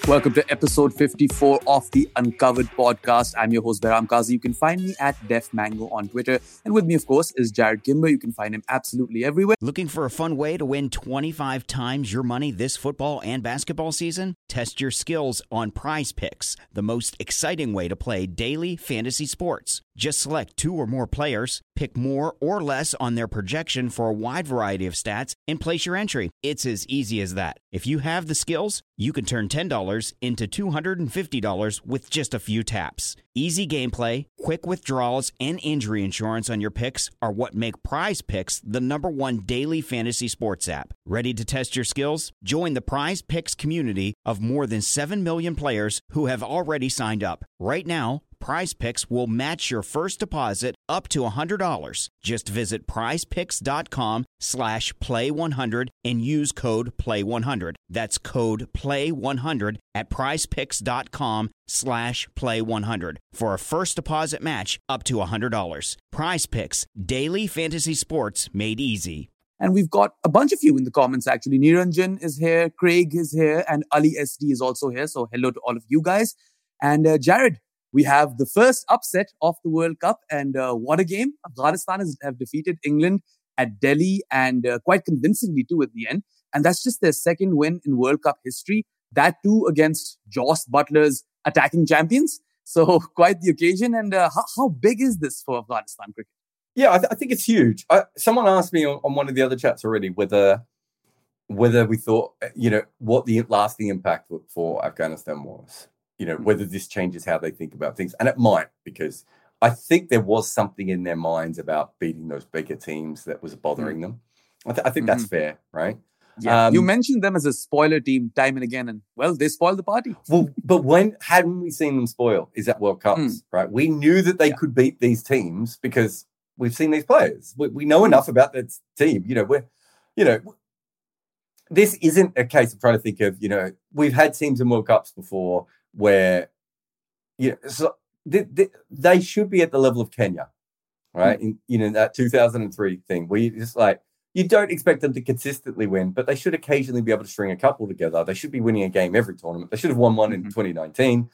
Welcome to episode 54 of the Uncovered podcast. I'm your host, Behram Kazi. You can find me at DefMango on Twitter. And with me, of course, is Jared Kimber. You can find him absolutely everywhere. Looking for a fun way to win 25 times your money this football and basketball season? Test your skills on Prize Picks, the most exciting way to play daily fantasy sports. Just select 2 or more players, pick more or less on their projection for a wide variety of stats, and place your entry. It's as easy as that. If you have the skills, you can turn $10 into $250 with just a few taps. Easy gameplay, quick withdrawals, and injury insurance on your picks are what make Prize Picks the #1 daily fantasy sports app. Ready to test your skills? Join the Prize Picks community of more than 7 million players who have already signed up. Right now, Prize Picks will match your first deposit up to $100. Just visit prizepicks.com/play100 and use code PLAY100. That's code PLAY100 at prizepicks.com/play100 for a first deposit match up to $100. Prize Picks, daily fantasy sports made easy. And we've got a bunch of you in the comments, actually. Niranjan is here, Craig is here, and Ali SD is also here. So hello to all of you guys. And Jared, we have the first upset of the World Cup, and what a game. Afghanistan have defeated England at Delhi, and quite convincingly too at the end. And that's just their second win in World Cup history. That too against Joss Butler's attacking champions. So quite the occasion. And how big is this for Afghanistan cricket? Yeah, I think it's huge. Someone asked me on one of the other chats already whether we thought, what the lasting impact for Afghanistan was. Whether this changes how they think about things. And it might, because I think there was something in their minds about beating those bigger teams that was bothering them. I think that's fair, right? Yeah, you mentioned them as a spoiler team time and again, and, well, they spoiled the party. Well, but when hadn't we seen them spoil? Is that World Cups, right? We knew that they could beat these teams because we've seen these players. We know enough about that team. This isn't a case of trying to think of, we've had teams in World Cups before where, so they should be at the level of Kenya, right? In that 2003 thing, where you just you don't expect them to consistently win, but they should occasionally be able to string a couple together. They should be winning a game every tournament. They should have won one in 2019.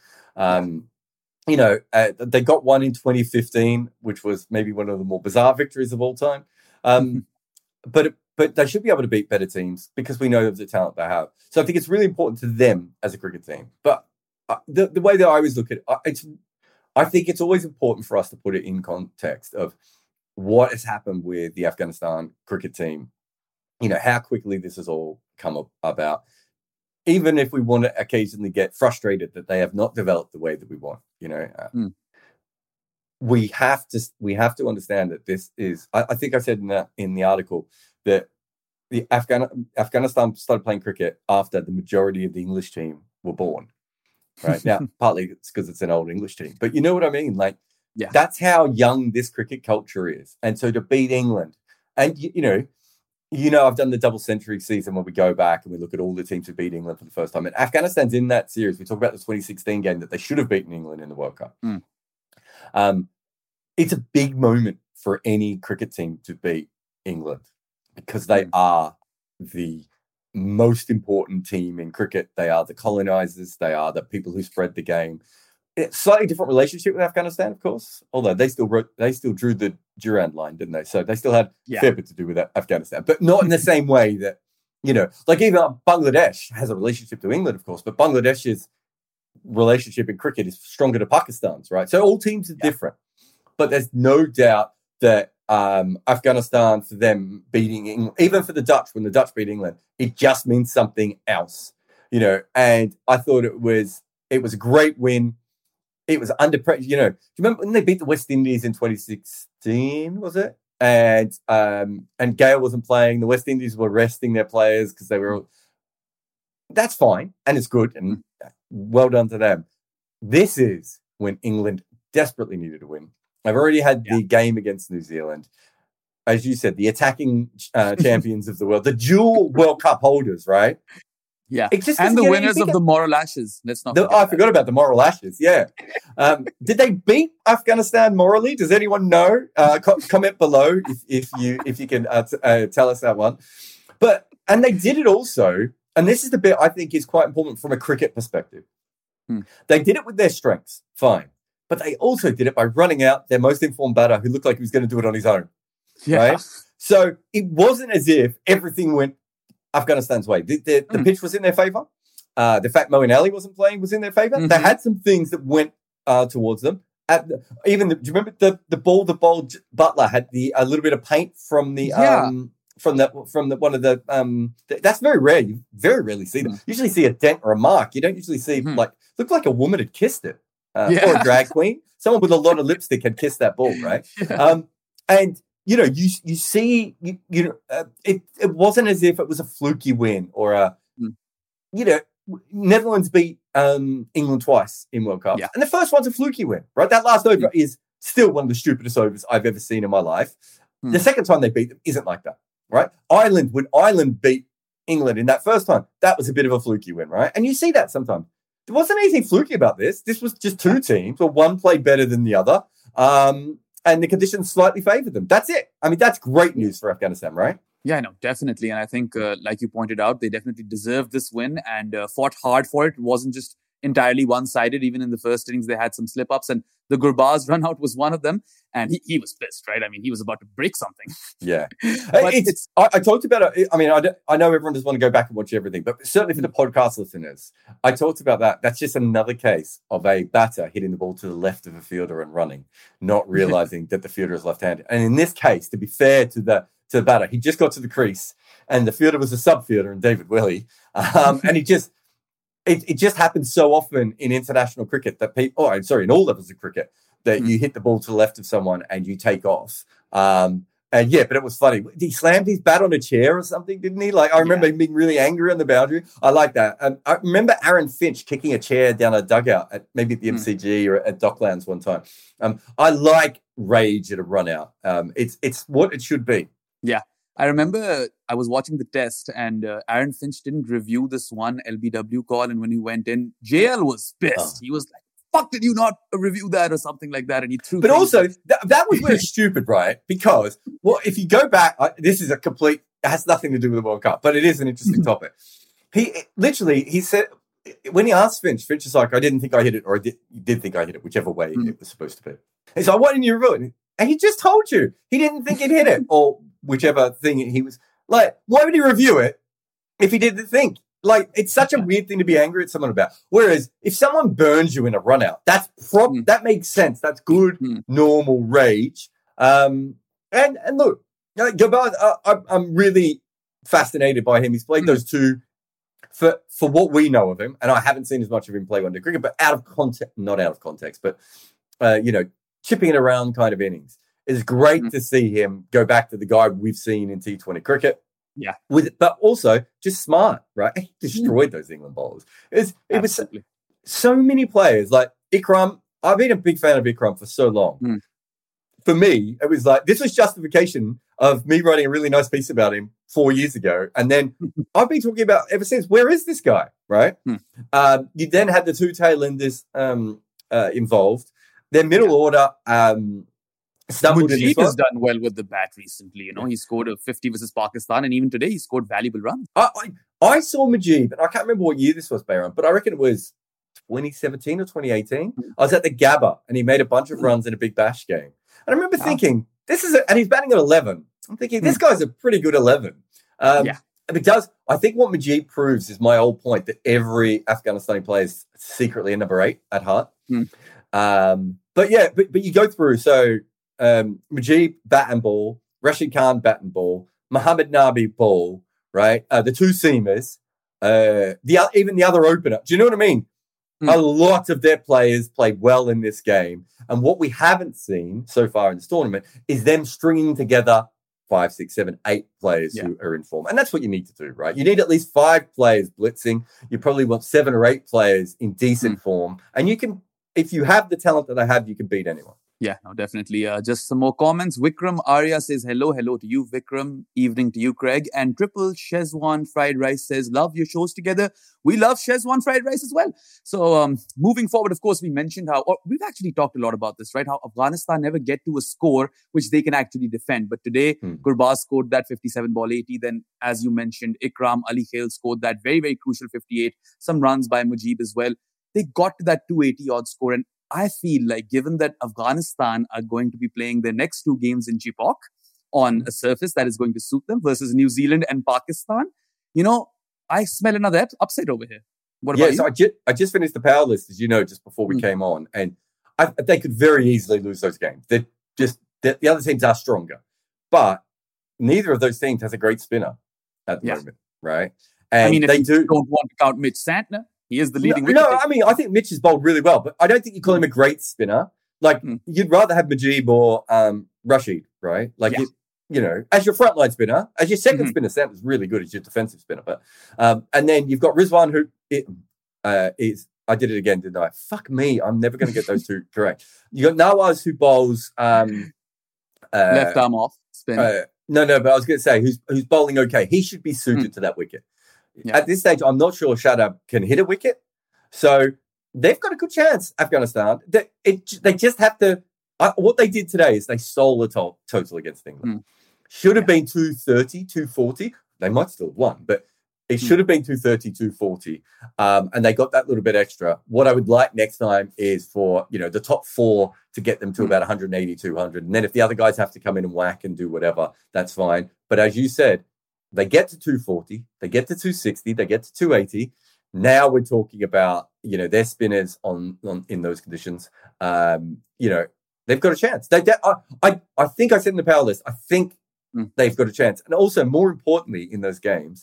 They got one in 2015, which was maybe one of the more bizarre victories of all time. But they should be able to beat better teams because we know of the talent they have. So I think it's really important to them as a cricket team. But the way that I always look at it, I think it's always important for us to put it in context of what has happened with the Afghanistan cricket team. How quickly this has all come about. Even if we want to occasionally get frustrated that they have not developed the way that we want, we have to understand that this is. I think I said in the article that the Afghanistan started playing cricket after the majority of the English team were born. Right now, partly it's because it's an old English team, but you know what I mean. That's how young this cricket culture is, and so to beat England, and I've done the double century season where we go back and we look at all the teams who beat England for the first time. And Afghanistan's in that series. We talk about the 2016 game that they should have beaten England in the World Cup. It's a big moment for any cricket team to beat England because they are the most important team in cricket. They are the colonizers. They are the people who spread the game. It's a slightly different relationship with Afghanistan, of course, although they still drew the Durand line, didn't they? So they still had a fair bit to do with Afghanistan, but not in the same way that, even Bangladesh has a relationship to England, of course, but Bangladesh's relationship in cricket is stronger to Pakistan's, right? So all teams are different, but there's no doubt that Afghanistan, for them beating England, even for the Dutch, when the Dutch beat England, it just means something else, and I thought it was a great win. It was under pressure. Do you remember when they beat the West Indies in 2016, was it? And Gale wasn't playing. The West Indies were resting their players because they were all... That's fine, and it's good, and well done to them. This is when England desperately needed a win. I've already had the game against New Zealand. As you said, the attacking champions of the world, the dual World Cup holders, right? Yeah, and the winners of the Moral Ashes. Let's not. I forgot about the Moral Ashes. Yeah, did they beat Afghanistan morally? Does anyone know? Comment below if you can tell us that one. And they did it also and this is the bit I think is quite important from a cricket perspective. Hmm. They did it with their strengths, fine. But they also did it by running out their most informed batter who looked like he was going to do it on his own. Yeah. Right? So it wasn't as if everything went Afghanistan's way. The pitch was in their favour. The fact Moeen Ali wasn't playing was in their favour. They had some things that went towards them. Do you remember the ball? The bowled Butler had a little bit of paint from the from one of the that's very rare. You very rarely see them. Usually see a dent or a mark. You don't usually see looked like a woman had kissed it, or a drag queen. Someone with a lot of lipstick had kissed that ball, right? Yeah. And you see, it wasn't as if it was a fluky win or Netherlands beat England twice in World Cup. Yeah. And the first one's a fluky win, right? That last over is still one of the stupidest overs I've ever seen in my life. The second time they beat them isn't like that, right? When Ireland beat England in that first time, that was a bit of a fluky win, right? And you see that sometimes. There wasn't anything fluky about this. This was just two teams where one played better than the other. And the conditions slightly favored them. That's it. I mean, that's great news for Afghanistan, right? Yeah, no, definitely. And I think, like you pointed out, they definitely deserved this win and fought hard for it. It wasn't just entirely one-sided. Even in the first innings, they had some slip-ups, and the Gurbaz run out was one of them. And he was pissed, right? I mean, he was about to break something. Yeah. I talked about it. I mean, I know everyone does want to go back and watch everything, but certainly for the podcast listeners, I talked about that. That's just another case of a batter hitting the ball to the left of a fielder and running, not realizing that the fielder is left-handed. And in this case, to be fair to the batter, he just got to the crease, and the fielder was a sub-fielder, and David Willey. And it just happens so often in international cricket that in all levels of cricket, that you hit the ball to the left of someone and you take off. But it was funny. He slammed his bat on a chair or something, didn't he? Like, I remember him being really angry on the boundary. I like that. I remember Aaron Finch kicking a chair down a dugout maybe at the MCG or at Docklands one time. I like rage at a run out. It's what it should be. Yeah. I remember I was watching the test and Aaron Finch didn't review this one LBW call. And when he went in, JL was pissed. He was like, fuck, did you not review that or something like that? And he threw. But also, that was where it's stupid, right? Because, if you go back, this is it has nothing to do with the World Cup, but it is an interesting topic. He said, when he asked Finch is like, I didn't think I hit it, or I did think I hit it, whichever way it was supposed to be. He's like, why didn't you review it? And he just told you he didn't think he'd hit it, or whichever thing he was like. Why would he review it if he didn't think? Like, it's such a weird thing to be angry at someone about. Whereas if someone burns you in a run out, that makes sense. That's good, normal rage. And look, Gurbaz, I'm really fascinated by him. He's played those two for what we know of him, and I haven't seen as much of him play one-day cricket, but not out of context, but chipping it around kind of innings. It's great to see him go back to the guy we've seen in T20 cricket. Yeah. But also just smart, right? He destroyed those England bowlers. It was so many players like Ikram. I've been a big fan of Ikram for so long. For me, it was like, this was justification of me writing a really nice piece about him 4 years ago. And then I've been talking about ever since, where is this guy, right? You then had the two tailenders involved. Their middle order Mujib has done well with the bat recently. He scored a 50 versus Pakistan, and even today he scored valuable runs. I saw Mujib, and I can't remember what year this was, Bayram, but I reckon it was 2017 or 2018. I was at the Gabba, and he made a bunch of runs in a Big Bash game. And I remember thinking, and he's batting at 11. I'm thinking, this guy's a pretty good 11. Because I think what Mujib proves is my old point that every Afghanistani player is secretly a number 8 at heart. But you go through, so Mujib, bat and ball, Rashid Khan, bat and ball, Mohammad Nabi, ball, right? The two seamers, even the other opener. Do you know what I mean? A lot of their players played well in this game. And what we haven't seen so far in this tournament is them stringing together 5, 6, 7, 8 players who are in form. And that's what you need to do, right? You need at least 5 players blitzing. You probably want 7 or 8 players in decent form. And you can, if you have the talent that I have, you can beat anyone. Yeah, no, definitely. Just some more comments. Vikram Arya says, hello to you, Vikram. Evening to you, Craig. And Triple Shezwan Fried Rice says, love your shows together. We love Shezwan Fried Rice as well. So moving forward, of course, we mentioned we've actually talked a lot about this, right? How Afghanistan never get to a score which they can actually defend. But today, Gurbaz scored that 57 ball 80. Then, as you mentioned, Ikram Ali Khail scored that very, very crucial 58. Some runs by Mujib as well. They got to that 280 odd score. And I feel like, given that Afghanistan are going to be playing their next 2 games in Chepauk on a surface that is going to suit them versus New Zealand and Pakistan, I smell another upset over here. What about you? So I just finished the power list, as you know, just before we came on, and they could very easily lose those games. The other teams are stronger, but neither of those teams has a great spinner at the moment, right? And if you don't want to count Mitch Santner, he is the leading wicket. I think Mitch has bowled really well, but I don't think you call him a great spinner. Like, you'd rather have Mujib or Rashid, right? Like, as your frontline spinner, as your second spinner, Santner's really good as your defensive spinner. But and then you've got Rizwan, who is, I did it again, didn't I? Fuck me, I'm never going to get those 2 correct. You got Nawaz, who bowls left arm off spin. No, but I was going to say who's bowling okay. He should be suited to that wicket. Yeah. At this stage, I'm not sure Shadab can hit a wicket. So they've got a good chance, Afghanistan. They just have to... what they did today is they stole a total against England. Should have been 230, 240. They might still have won, but it should have been 230, 240. And they got that little bit extra. What I would like next time is for, the top 4 to get them to about 180, 200. And then if the other guys have to come in and whack and do whatever, that's fine. But as you said, they get to 240, they get to 260, they get to 280. Now we're talking about, their spinners on in those conditions. They've got a chance. I think I said in the power list, I think they've got a chance. And also, more importantly, in those games,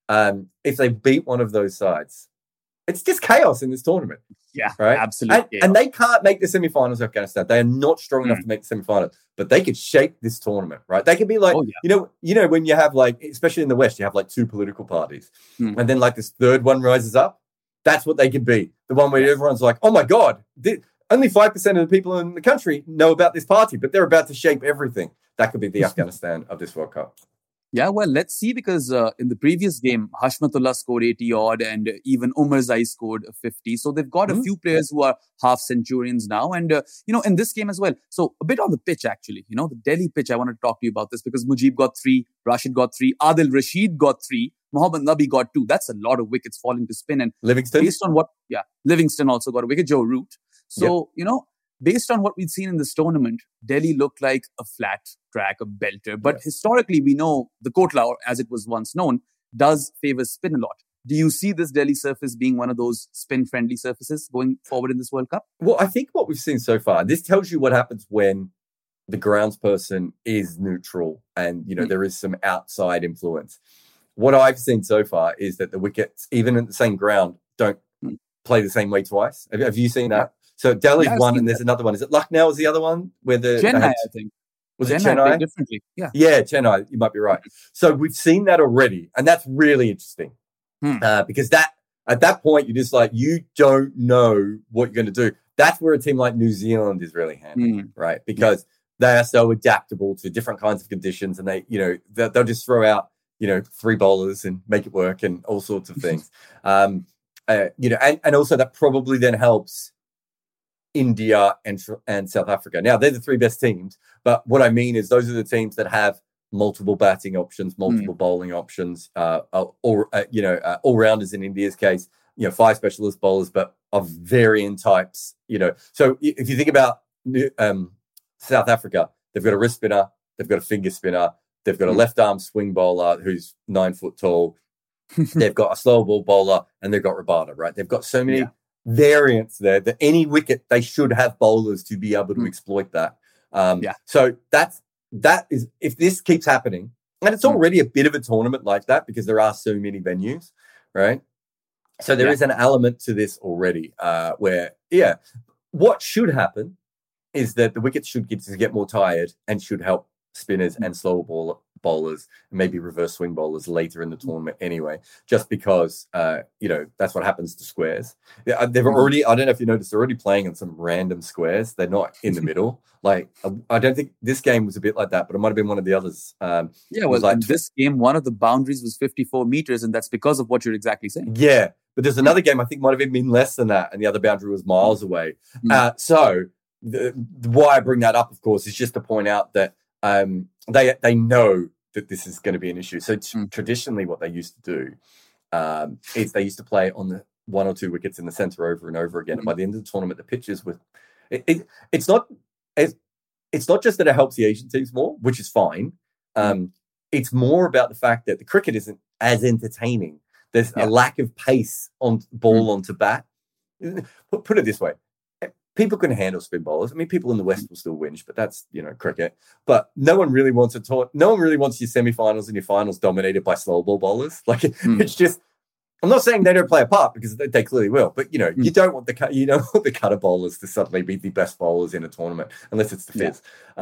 if they beat one of those sides, it's just chaos in this tournament. Yeah, right. Absolutely. And they can't make the semifinals of Afghanistan. They are not strong enough to make the semifinals, but they could shape this tournament, right? They could be like, when you have especially in the West, you have 2 political parties, and then this third one rises up. That's what they could be. The one where everyone's like, oh my God, only 5% of the people in the country know about this party, but they're about to shape everything. That could be the Afghanistan of this World Cup. Yeah, well, let's see, because in the previous game, Hashmatullah scored 80 odd and even Umar Zai scored 50. So they've got a few players who are half centurions now. And, in this game as well. So a bit on the pitch, actually, the Delhi pitch, I want to talk to you about this because Mujib got 3, Rashid got 3, Adil Rashid got 3, Mohammad Nabi got 2. That's a lot of wickets falling to spin. And Livingston? Based on Livingston also got a wicket, Joe Root. So, based on what we've seen in this tournament, Delhi looked like a flat track, a belter. But historically, we know the Kotla, or as it was once known, does favor spin a lot. Do you see this Delhi surface being one of those spin-friendly surfaces going forward in this World Cup? Well, I think what we've seen so far, this tells you what happens when the groundsperson is neutral and, there is some outside influence. What I've seen so far is that the wickets, even at the same ground, don't play the same way twice. Have you seen that? So Delhi's one, and there's another one. Is it Lucknow? Is the other one where the Chennai? I think was it Chennai? Differently, yeah, Chennai. You might be right. So we've seen that already, and that's really interesting because that at that point you're just you don't know what you're going to do. That's where a team like New Zealand is really handy, right? Because they are so adaptable to different kinds of conditions, and they'll just throw out 3 bowlers and make it work, and all sorts of things. And also that probably then helps India and South Africa. Now, they're the 3 best teams, but what I mean is those are the teams that have multiple batting options, multiple bowling options, all-rounders in India's case, 5 specialist bowlers, but of varying types, So if you think about South Africa, they've got a wrist spinner, they've got a finger spinner, they've got a left-arm swing bowler who's 9 foot tall, they've got a slow ball bowler, and they've got Rabada, right? They've got so many variants there that any wicket they should have bowlers to be able to exploit that. So that is, if this keeps happening, and it's already a bit of a tournament like that because there are so many venues, right? So there is an element to this already where what should happen is that the wickets should get more tired and should help spinners and slower bowlers, and maybe reverse swing bowlers later in the tournament anyway, just because, that's what happens to squares. They've already, I don't know if you noticed, they're already playing on some random squares. They're not in the middle. Like, I don't think this game was a bit like that, but it might have been one of the others. In this game, one of the boundaries was 54 meters, and that's because of what you're exactly saying. Yeah, but there's another game, I think might have even been less than that, and the other boundary was miles away. So why I bring that up, of course, is just to point out that they know that this is going to be an issue. So traditionally what they used to do is they used to play on the 1 or 2 wickets in the centre over and over again. And by the end of the tournament, the pitches were... It's not just that it helps the Asian teams more, which is fine. It's more about the fact that the cricket isn't as entertaining. There's a lack of pace on ball onto bat. Put it this way. People can handle spin bowlers. I mean, people in the West will still whinge, but that's, cricket. But no one really wants no one really wants your semi-finals and your finals dominated by slow ball bowlers. Like, it's just, I'm not saying they don't play a part, because they clearly will, but you don't want the cutter bowlers to suddenly be the best bowlers in a tournament unless it's the Fizz.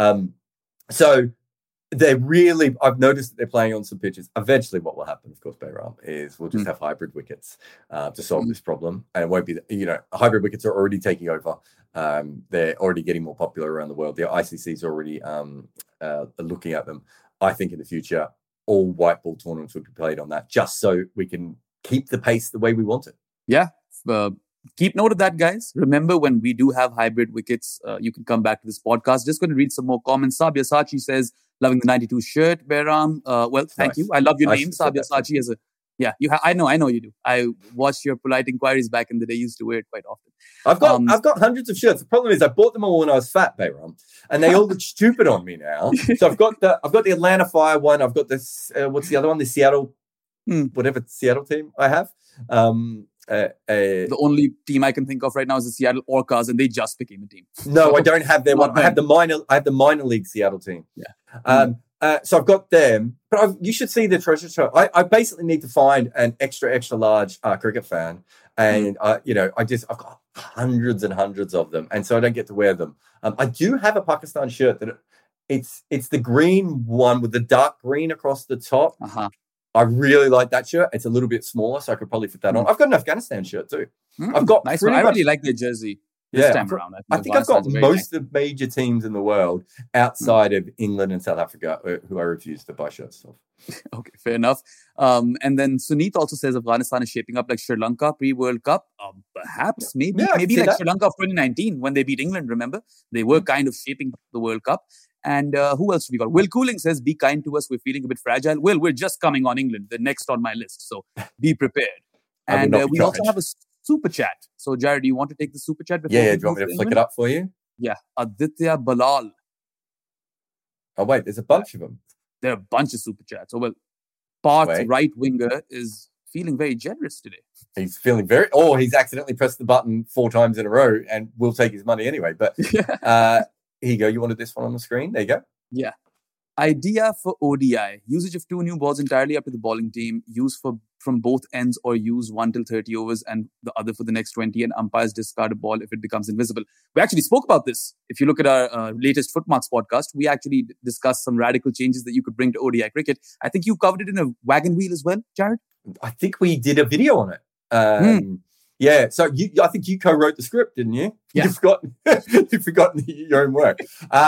So they're really, I've noticed that they're playing on some pitches. Eventually what will happen, of course, Bayram, is we'll just have hybrid wickets to solve this problem. And it won't be, hybrid wickets are already taking over. They're already getting more popular around the world. The ICC is already looking at them. I think in the future, all white ball tournaments will be played on that, just so we can keep the pace the way we want it. Yeah. Keep note of that, guys. Remember, when we do have hybrid wickets, you can come back to this podcast. Just going to read some more comments. Sabia Sachi says, loving the 92 shirt, Bayram. Thank you. I love your name, Sabia Sachi. I know you do. I watched your polite inquiries back in the day. You used to wear it quite often. I've got hundreds of shirts. The problem is I bought them all when I was fat, Bayram, and they all look stupid on me now. So I've got the Atlanta Fire one. I've got this. What's the other one? The Seattle, whatever Seattle team I have. The only team I can think of right now is the Seattle Orcas, and they just became a team. No, I don't have their one. I have the minor league Seattle team. Yeah. So I've got them, but you should see the treasure trove. I basically need to find an extra large cricket fan, and I've got hundreds and hundreds of them, and so I don't get to wear them. I do have a Pakistan shirt that it's the green one with the dark green across the top. I really like that shirt. It's a little bit smaller, so I could probably fit that on. I've got an Afghanistan shirt too. I've got nice. I really like their jersey. This time around. I think I've got most of the major teams in the world outside of England and South Africa who I refuse to buy shirts of. Okay, fair enough. And then Suneet also says Afghanistan is shaping up like Sri Lanka pre-World Cup. Perhaps, maybe like Sri Lanka of 2019 when they beat England, remember? They were kind of shaping the World Cup. And who else we got? Will Cooling says, be kind to us. We're feeling a bit fragile. Will, we're just coming on England. The next on my list. So be prepared. And we also have a super chat. So, Jared, do you want to take the super chat? Do you want me to flick it up for you? Yeah. Aditya Balal. Oh, wait, there's a bunch of them. There are a bunch of super chats. So, Parth, right winger, is feeling very generous today. He's feeling he's accidentally pressed the button 4 times in a row and we'll take his money anyway. But here you go. You wanted this one on the screen? There you go. Yeah. Idea for ODI. Usage of 2 new balls entirely up to the bowling team. Use from both ends, or use 1 till 30 overs and the other for the next 20, and umpires discard a ball if it becomes invisible. We actually spoke about this. If you look at our latest Footmarks podcast, we actually discussed some radical changes that you could bring to ODI cricket. I think you covered it in a wagon wheel as well, Jared? I think we did a video on it. Yeah, so I think you co-wrote the script, didn't you? Yeah. You've forgotten your own work.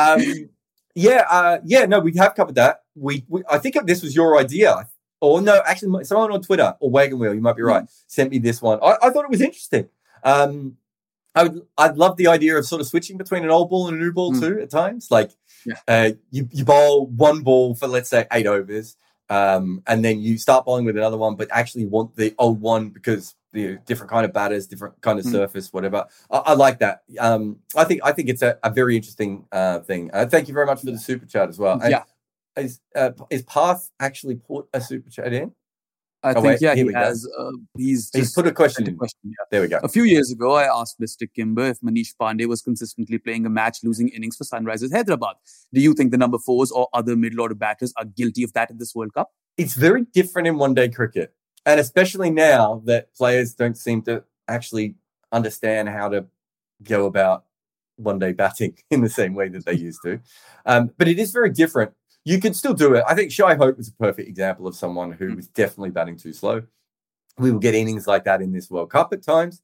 No, we have covered that. I think this was your idea. Or no, actually, someone on Twitter or Wagon Wheel, you might be right, sent me this one. I thought it was interesting. I'd love the idea of sort of switching between an old ball and a new ball too at times. Like you bowl one ball for, let's say, 8 overs, and then you start bowling with another one, but actually want the old one because the different kind of batters, different kind of surface, whatever. I like that. I think it's a very interesting thing. Thank you very much for the super chat as well. And is Parth actually put a super chat in? I think he has. He's put a question in. There we go. A few years ago, I asked Mr. Kimber if Manish Pandey was consistently playing a match-losing innings for Sunrisers Hyderabad. Do you think the number 4s or other middle-order batters are guilty of that in this World Cup? It's very different in one-day cricket. And especially now that players don't seem to actually understand how to go about one-day batting in the same way that they used to. But it is very different. you could still do it. I think Shai Hope was a perfect example of someone who was definitely batting too slow. We will get innings like that in this World Cup at times.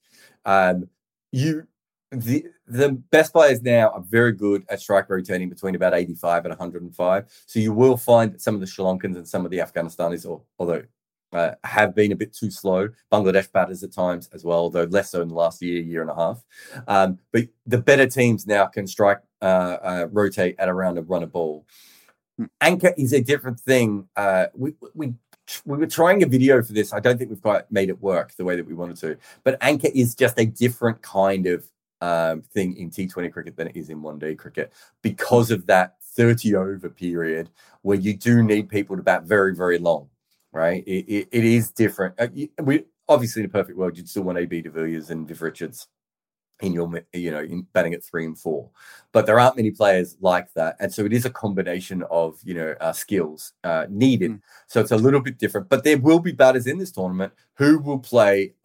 The best players now are very good at strike rotating between about 85 and 105. So you will find that some of the Sri Lankans and some of the Afghanistanis, although have been a bit too slow. Bangladesh batters at times as well, though less so in the last year and a half. But the better teams now can rotate at around a run a ball. Anchor is a different thing. We were trying a video for this. I don't think we've quite made it work the way that we wanted to. But anchor is just a different kind of thing in T20 cricket than it is in one-day cricket because of that 30-over period where you do need people to bat very, very long, right? It is different. Obviously, in a perfect world, you'd still want AB de Villiers and Viv Richards in batting at 3 and 4, but there aren't many players like that, and so it is a combination of skills needed. So it's a little bit different, but there will be batters in this tournament who will play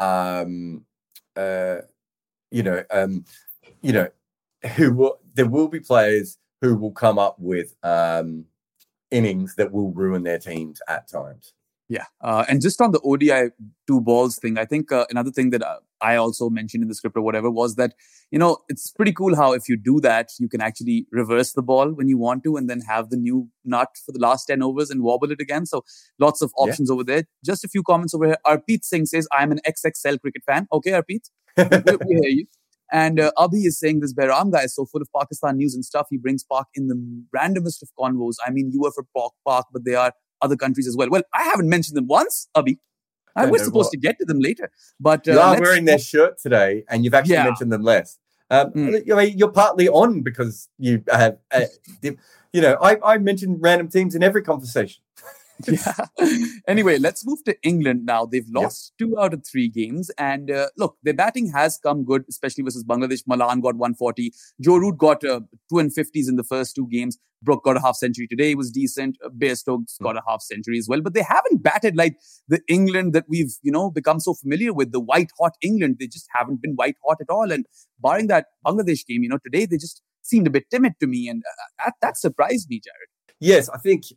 there will be players who will come up with innings that will ruin their teams at times. Yeah. And just on the ODI 2 balls thing, I think another thing that I also mentioned in the script or whatever was that, it's pretty cool how if you do that, you can actually reverse the ball when you want to and then have the new nut for the last 10 overs and wobble it again. So lots of options over there. Just a few comments over here. Arpreet Singh says, I'm an XXL cricket fan. Okay, Arpreet, we hear you. And Abhi is saying this Behram guy is so full of Pakistan news and stuff. He brings Pak in the randomest of convos. I mean, you are for Pak, but they are other countries as well. Well, I haven't mentioned them once, Abhi. We're supposed to get to them later. But you are wearing their shirt today, and you've actually mentioned them less. You're partly on because you have, I mentioned random teams in every conversation. Yeah. Anyway, let's move to England now. They've lost 2 out of 3 games. And look, their batting has come good, especially versus Bangladesh. Malan got 140. Joe Root got 250s in the first 2 games. Brook got a half century today, was decent. Bairstow's got a half century as well. But they haven't batted like the England that we've, become so familiar with, the white hot England. They just haven't been white hot at all. And barring that Bangladesh game, today they just seemed a bit timid to me. And that surprised me, Jared. Yes, I think...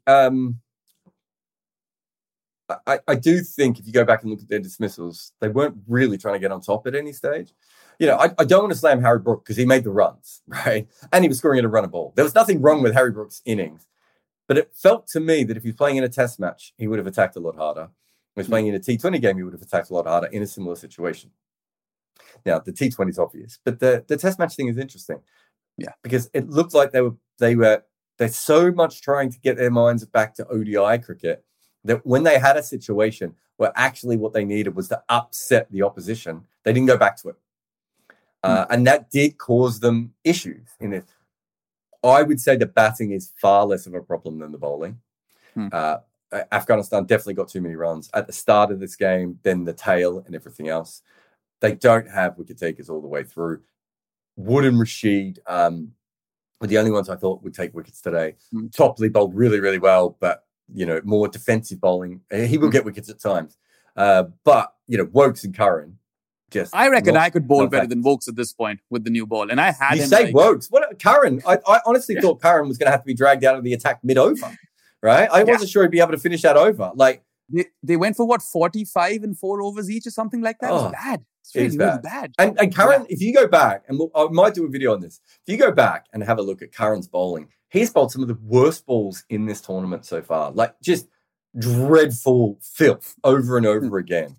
I do think if you go back and look at their dismissals, they weren't really trying to get on top at any stage. I don't want to slam Harry Brook because he made the runs, right? And he was scoring at a run of ball. There was nothing wrong with Harry Brook's innings. But it felt to me that if he was playing in a test match, he would have attacked a lot harder. If he was playing in a T20 game, he would have attacked a lot harder in a similar situation. Now, the T20 is obvious, but the test match thing is interesting. Yeah. Because it looked like they're so much trying to get their minds back to ODI cricket that when they had a situation where actually what they needed was to upset the opposition, they didn't go back to it. And that did cause them issues in it. I would say the batting is far less of a problem than the bowling. Afghanistan definitely got too many runs at the start of this game, then the tail and everything else. They don't have wicket takers all the way through. Wood and Rashid were the only ones I thought would take wickets today. Topley bowled really, really well, but more defensive bowling. He will get wickets at times. But, Wokes and Curran just... I reckon I could bowl better than Wokes at this point with the new ball. And I had You say Wokes. What Curran? I honestly thought Curran was going to have to be dragged out of the attack mid-over, right? I wasn't sure he'd be able to finish that over. Like They went for 45 and 4 overs each or something like that? It was bad. It's really bad. And Curran, if you go back, and I might do a video on this, if you go back and have a look at Curran's bowling, he's bowled some of the worst balls in this tournament so far. Like, just dreadful filth over and over again.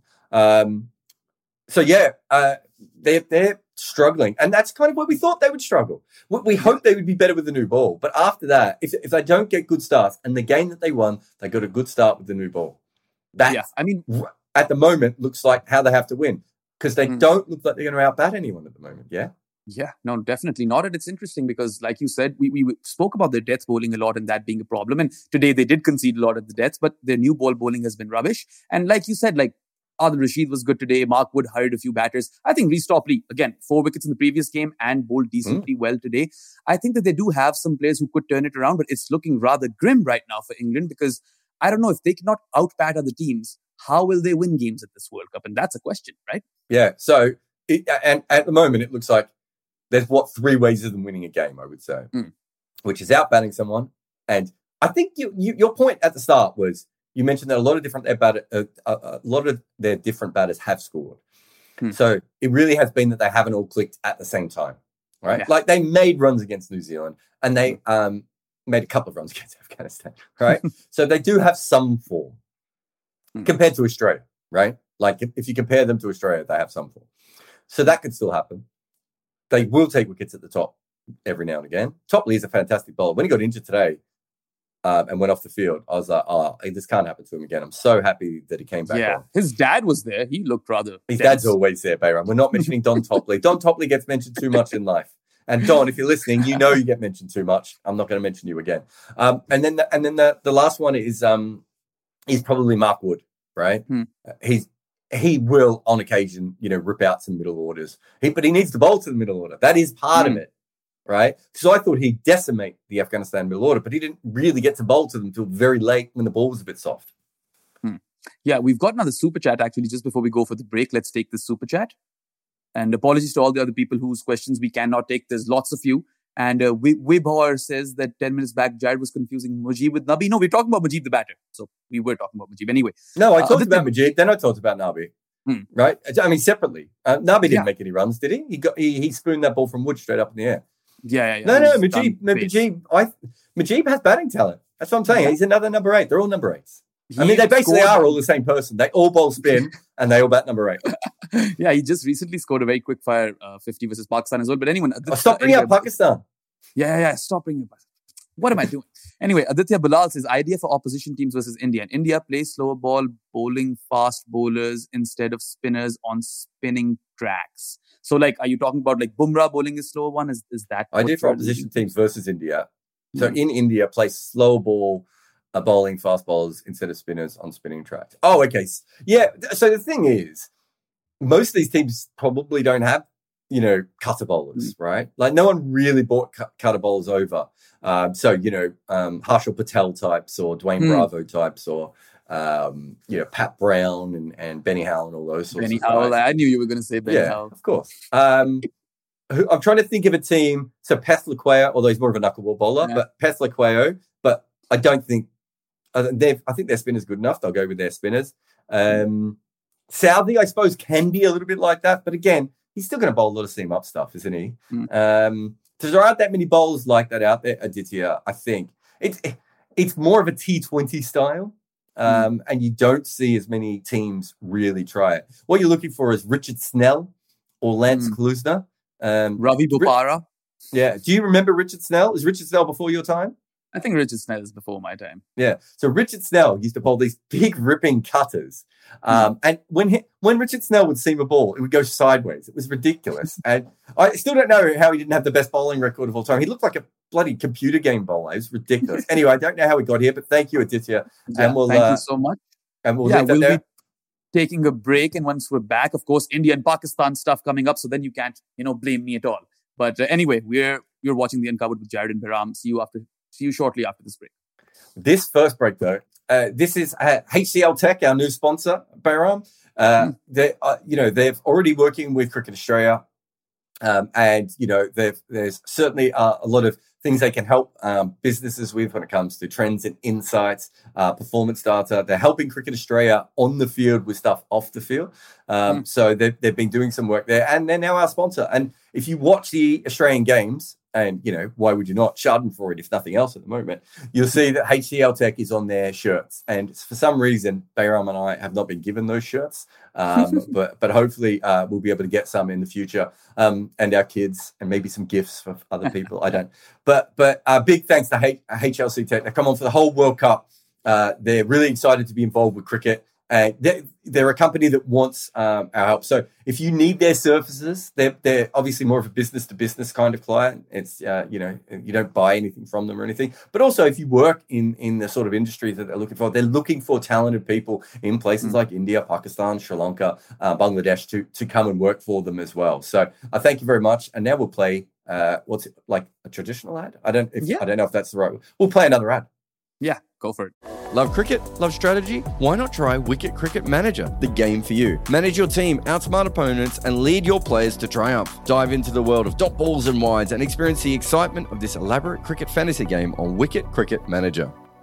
They're struggling. And that's kind of what we thought they would struggle. We hoped they would be better with the new ball. But after that, if they don't get good starts, and the game that they won, they got a good start with the new ball. That, at the moment, looks like how they have to win. Because they don't look like they're going to outbat anyone at the moment, yeah? Yeah, no, definitely not. And it's interesting because, like you said, we spoke about their death bowling a lot and that being a problem. And today they did concede a lot of the deaths, but their new ball bowling has been rubbish. And like you said, Adil Rashid was good today. Mark Wood hired a few batters. I think Reece Topley, again, 4 wickets in the previous game and bowled decently well today. I think that they do have some players who could turn it around, but it's looking rather grim right now for England because I don't know if they cannot outbat other teams. How will they win games at this World Cup? And that's a question, right? Yeah. So, and at the moment, it looks like there's 3 ways of them winning a game, I would say, which is outbatting someone and I think your point at the start was you mentioned that a lot of their different batters have scored. So it really has been that they haven't all clicked at the same time, right? Yeah. Like they made runs against New Zealand and they made a couple of runs against Afghanistan, right? So they do have some form compared to Australia, right? Like if you compare them to Australia, they have some form. So that could still happen. They will take wickets at the top every now and again. Topley is a fantastic bowler. When he got injured today and went off the field, I was like, this can't happen to him again. I'm so happy that he came back on. His dad was there. He looked rather His dad's always there, Bayram. We're not mentioning Don Topley. Don Topley gets mentioned too much in life. And Don, if you're listening, you know you get mentioned too much. I'm not going to mention you again. And then the last one is probably Mark Wood, right? He will on occasion, rip out some middle orders. But he needs to bowl to the middle order. That is part of it, right? So I thought he'd decimate the Afghanistan middle order, but he didn't really get to bowl to them until very late when the ball was a bit soft. Yeah, we've got another super chat actually just before we go for the break. Let's take this super chat. And apologies to all the other people whose questions we cannot take. There's lots of you. And Wibhor says that 10 minutes back, Jared was confusing Mujib with Nabi. No, we're talking about Mujib the batter. So we were talking about Mujib anyway. No, I talked about Mujib. Then I talked about Nabi. Right? I mean, separately. Nabi didn't make any runs, did he? He spooned that ball from Wood straight up in the air. Yeah. No, Mujib has batting talent. That's what I'm saying. He's another number 8. They're all number 8s. They basically are all the same person. They all bowl spin and they all bat number 8. Yeah, he just recently scored a very quick fire 50 versus Pakistan as well. But anyone... stop bringing up Pakistan. Yeah. Stop bringing up Pakistan. What am I doing? Anyway, Aditya Bilal says, idea for opposition teams versus India. India plays slower ball, bowling fast bowlers instead of spinners on spinning tracks. So, are you talking about Bumrah bowling a slower one? Is that... Idea for opposition teams versus India. So in India, play slow ball, bowling fast bowlers instead of spinners on spinning tracks. Oh, okay. Yeah. So the thing is, most of these teams probably don't have, cutter bowlers, right? No one really bought cutter bowlers over. Harshal Patel types or Dwayne Bravo types or, Pat Brown and Benny Howell and all those sorts Benny of Howell. guys. I knew you were going to say Benny Howell. Of course. I'm trying to think of a team. So Peth Laqueo, although he's more of a knuckleball bowler, but Peth Laqueo, but I don't think, I think their spinner's good enough. They'll go with their spinners. Southey, I suppose, can be a little bit like that. But again, he's still going to bowl a lot of seam up stuff, isn't he? So there aren't that many bowlers like that out there, Aditya. I think it's more of a T20 style. And you don't see as many teams really try it. What you're looking for is Richard Snell or Lance Klusner. Ravi Bopara. Yeah. Do you remember Richard Snell? Is Richard Snell before your time? I think Richard Snell is before my time. Yeah. So Richard Snell used to bowl these big ripping cutters. And when Richard Snell would seam a ball, it would go sideways. It was ridiculous. And I still don't know how he didn't have the best bowling record of all time. He looked like a bloody computer game bowler. It was ridiculous. Anyway, I don't know how we got here, but thank you, Aditya. And thank you so much. And we'll be taking a break. And once we're back, of course, India and Pakistan stuff coming up. So then you can't, blame me at all. But anyway, we're watching The Uncovered with Jared and Behram. See you shortly after this break. This first break, though, this is HCL Tech, our new sponsor, Behram. They're already working with Cricket Australia. There's certainly a lot of things they can help businesses with when it comes to trends and insights, performance data. They're helping Cricket Australia on the field with stuff off the field. So they've been doing some work there, and they're now our sponsor. And if you watch the Australian games, and, why would you not? Schadenfreude, if nothing else at the moment, you'll see that HCL Tech is on their shirts. And for some reason, Behram and I have not been given those shirts. But hopefully we'll be able to get some in the future, and our kids, and maybe some gifts for other people. I don't. But big thanks to HLC Tech. They come on for the whole World Cup. They're really excited to be involved with cricket. They're a company that wants our help. So if you need their services, they're obviously more of a business to business kind of client. It's you don't buy anything from them or anything. But also if you work in the sort of industry that they're looking for talented people in places like India, Pakistan, Sri Lanka, Bangladesh to come and work for them as well. So I thank you very much. And now we'll play what's it, like a traditional ad? I don't know if that's the right one. We'll play another ad. Yeah, go for it. Love cricket? Love strategy? Why not try Wicket Cricket Manager, the game for you? Manage your team, outsmart opponents, and lead your players to triumph. Dive into the world of dot balls and wides and experience the excitement of this elaborate cricket fantasy game on Wicket Cricket Manager.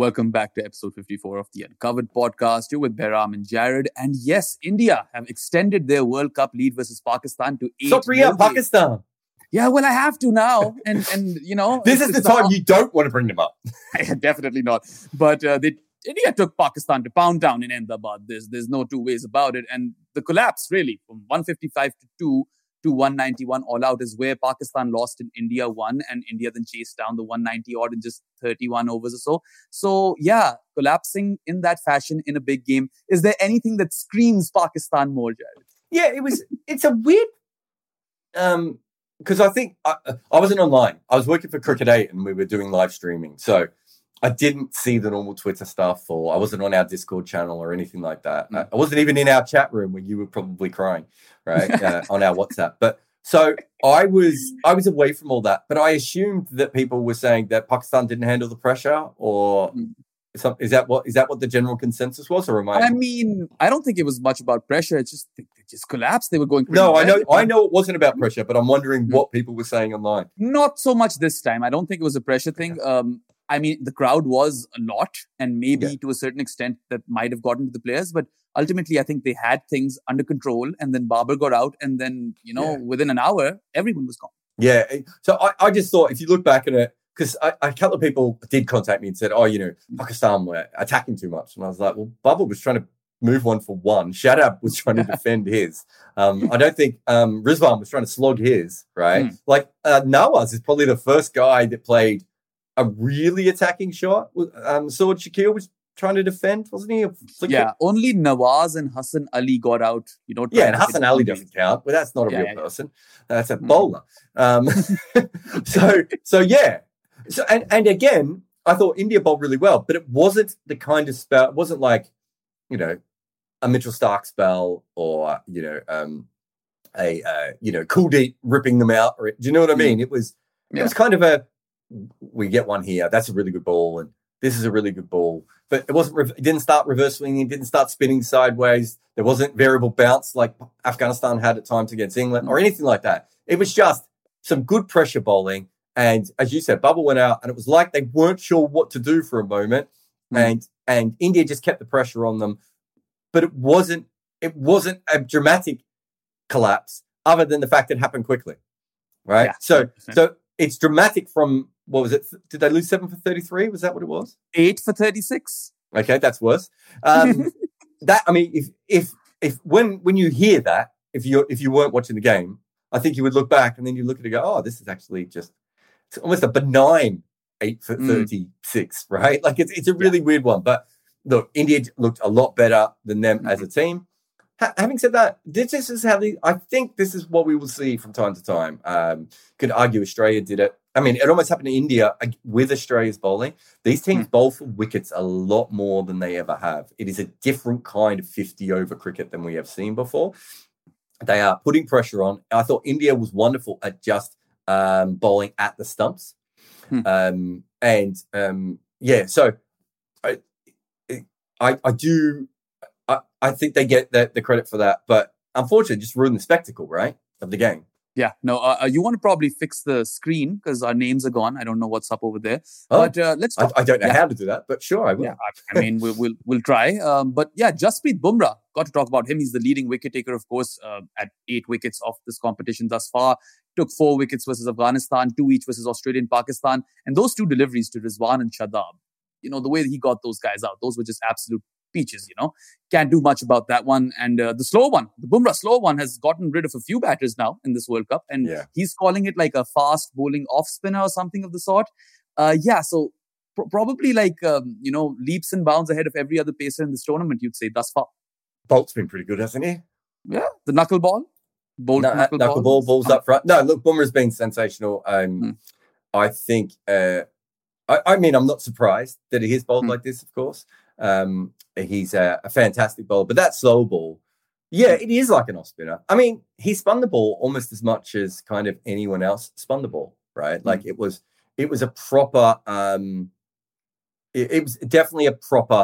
Welcome back to episode 54 of the Uncovered podcast. You're with Behram and Jared. And yes, India have extended their World Cup lead versus Pakistan to 8. Stop bringing up Pakistan. Yeah, well, I have to now. And you know. This is the time you don't want to bring them up. Definitely not. But India took Pakistan to pound down in Ahmedabad. There's no two ways about it. And the collapse, really, from 155 to 2 to 191 all out is where Pakistan lost and India won. And India then chased down the 190 odd in just 31 overs or so. So, yeah, collapsing in that fashion in a big game. Is there anything that screams Pakistan more, Jared? Yeah, it's a weird... Because I think I wasn't online. I was working for Cricket 8 and we were doing live streaming. So I didn't see the normal Twitter stuff, or I wasn't on our Discord channel or anything like that. I wasn't even in our chat room when you were probably crying, right, on our WhatsApp. But so I was away from all that. But I assumed that people were saying that Pakistan didn't handle the pressure, or... Is that what the general consensus was, or am I? I mean, I don't think it was much about pressure. It just collapsed. They were going. No, I know it wasn't about pressure, but I'm wondering what people were saying online. Not so much this time. I don't think it was a pressure thing. I mean, the crowd was a lot, and maybe to a certain extent that might have gotten to the players. But ultimately, I think they had things under control, and then Babar got out, and then within an hour, everyone was gone. Yeah. So I just thought, if you look back at it. Because a couple of people did contact me and said, Pakistan were attacking too much. And I was like, well, Babar was trying to move one for one. Shadab was trying to defend his. I don't think Rizwan was trying to slog his, right? Like Nawaz is probably the first guy that played a really attacking shot. Saud Shakil was trying to defend, wasn't he? Only Nawaz and Hassan Ali got out. And Hassan Ali doesn't count, but that's not a real person. That's a bowler. So yeah. So and again, I thought India bowled really well, but it wasn't the kind of spell. It wasn't like, a Mitchell Stark spell or Kuldeep ripping them out. Or, do you know what I mean? It was kind of we get one here. That's a really good ball, and this is a really good ball. But it wasn't. It didn't start reverse swinging. It didn't start spinning sideways. There wasn't variable bounce like Afghanistan had at times against England or anything like that. It was just some good pressure bowling. And as you said, Babar went out, and it was like they weren't sure what to do for a moment, and India just kept the pressure on them. But it wasn't a dramatic collapse, other than the fact that it happened quickly, right? Yeah, so it's dramatic from, what was it? Did they lose 7 for 33? Was that what it was? 8 for 36. Okay, that's worse. If when you hear that, if you weren't watching the game, I think you would look back and then you look at it and go, oh, this is actually just. It's almost a benign 8 for 36, right? Like it's a really weird one. But look, India looked a lot better than them as a team. Having said that, I think this is what we will see from time to time. Could argue Australia did it. I mean, it almost happened to India with Australia's bowling. These teams bowl for wickets a lot more than they ever have. It is a different kind of 50-over cricket than we have seen before. They are putting pressure on. I thought India was wonderful at just bowling at the stumps. So I think they get the credit for that, but unfortunately just ruined the spectacle, right, of the game. Yeah, no, you want to probably fix the screen because our names are gone. I don't know what's up over there. But let's talk. I don't know how to do that, but sure, I will. Yeah, I mean, we'll try. But yeah, Jasprit Bumrah, got to talk about him. He's the leading wicket taker, of course, at 8 wickets of this competition thus far. Took 4 wickets versus Afghanistan, 2 each versus Australia and Pakistan. And those 2 deliveries to Rizwan and Shadab, the way that he got those guys out, those were just absolute peaches, Can't do much about that one. And the slow one, the Bumrah slow one, has gotten rid of a few batters now in this World Cup. And he's calling it like a fast bowling off spinner or something of the sort. So probably like, leaps and bounds ahead of every other pacer in this tournament, you'd say, thus far. Bolt's been pretty good, hasn't he? Yeah, the knuckleball. Knuckleball, balls up front. No, look, Bumrah's been sensational. I think, I'm not surprised that he is bowled like this, of course. He's a fantastic bowler, but that slow ball, it is like an off spinner. I mean, he spun the ball almost as much as kind of anyone else spun the ball, right? Like it was a proper, it was definitely a proper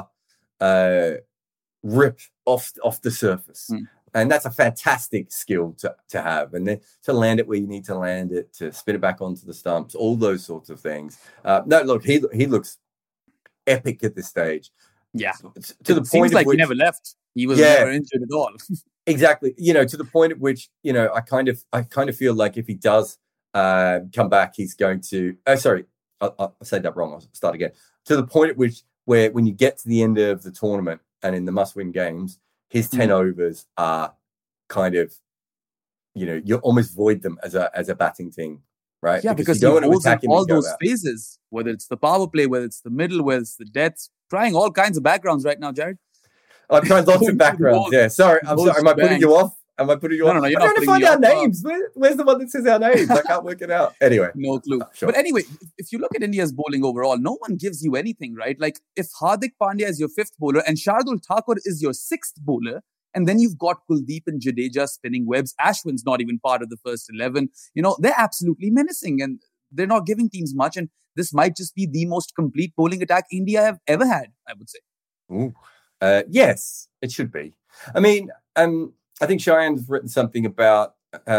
rip off the surface. And that's a fantastic skill to have. And then to land it where you need to land it, to spin it back onto the stumps, all those sorts of things. No, look, he looks epic at this stage. Yeah. To the It seems point like of which, he never left. He was never injured at all. exactly. To the point at which, I kind of feel like if he does come back, he's going to. Oh, sorry, I said that wrong. I'll start again. To the point at which, where when you get to the end of the tournament and in the must-win games, his 10 overs are kind of, you almost void them as a batting team, right? Yeah, because he holds in all those phases, whether it's the power play, whether it's the middle, whether it's the deaths, trying all kinds of backgrounds right now, Jared. I'm trying lots of backgrounds. Yeah, sorry. I'm sorry. Am I putting you off? Am I putting you off? No, I'm trying to find our names. Where's the one that says our names? I can't work it out. Anyway. No clue. Sure. But anyway, if you look at India's bowling overall, no one gives you anything, right? Like if Hardik Pandya is your fifth bowler and Shardul Thakur is your sixth bowler, and then you've got Kuldeep and Jadeja spinning webs. Ashwin's not even part of the first 11. They're absolutely menacing and they're not giving teams much. And this might just be the most complete bowling attack India have ever had, I would say. Ooh. Yes, it should be. I mean, I think Cheyenne's written something about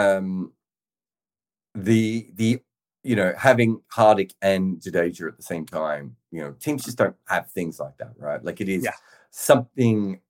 the having Hardik and Jadeja at the same time. Teams just don't have things like that, right? Like it is something.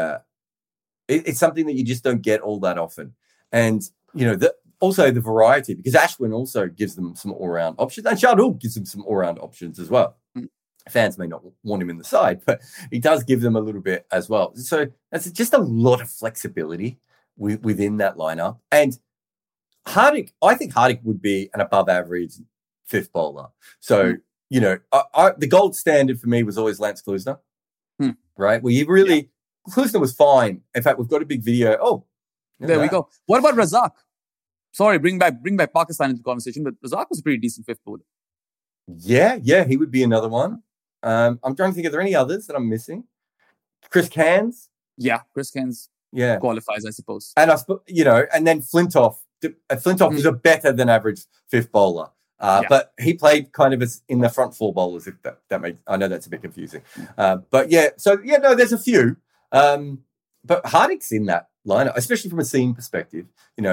It's something that you just don't get all that often, and also the variety, because Ashwin also gives them some all-round options, and Shardul gives them some all-round options as well. Fans may not want him in the side, but he does give them a little bit as well. So that's just a lot of flexibility within that lineup. And Hardik, I think Hardik would be an above-average fifth bowler. So, the gold standard for me was always Lance Klusener, right? Well, Klusener was fine. In fact, we've got a big video. Oh, there we go. What about Razak? Sorry, bring back Pakistan into the conversation, but Razak was a pretty decent fifth bowler. Yeah, he would be another one. I'm trying to think, are there any others that I'm missing? Chris Cairns? Yeah, Chris Cairns qualifies, I suppose. And and then Flintoff. Flintoff was a better than average fifth bowler. But he played kind of as in the front four bowlers, if that makes, I know that's a bit confusing. There's a few. But Hardik's in that lineup, especially from a seam perspective.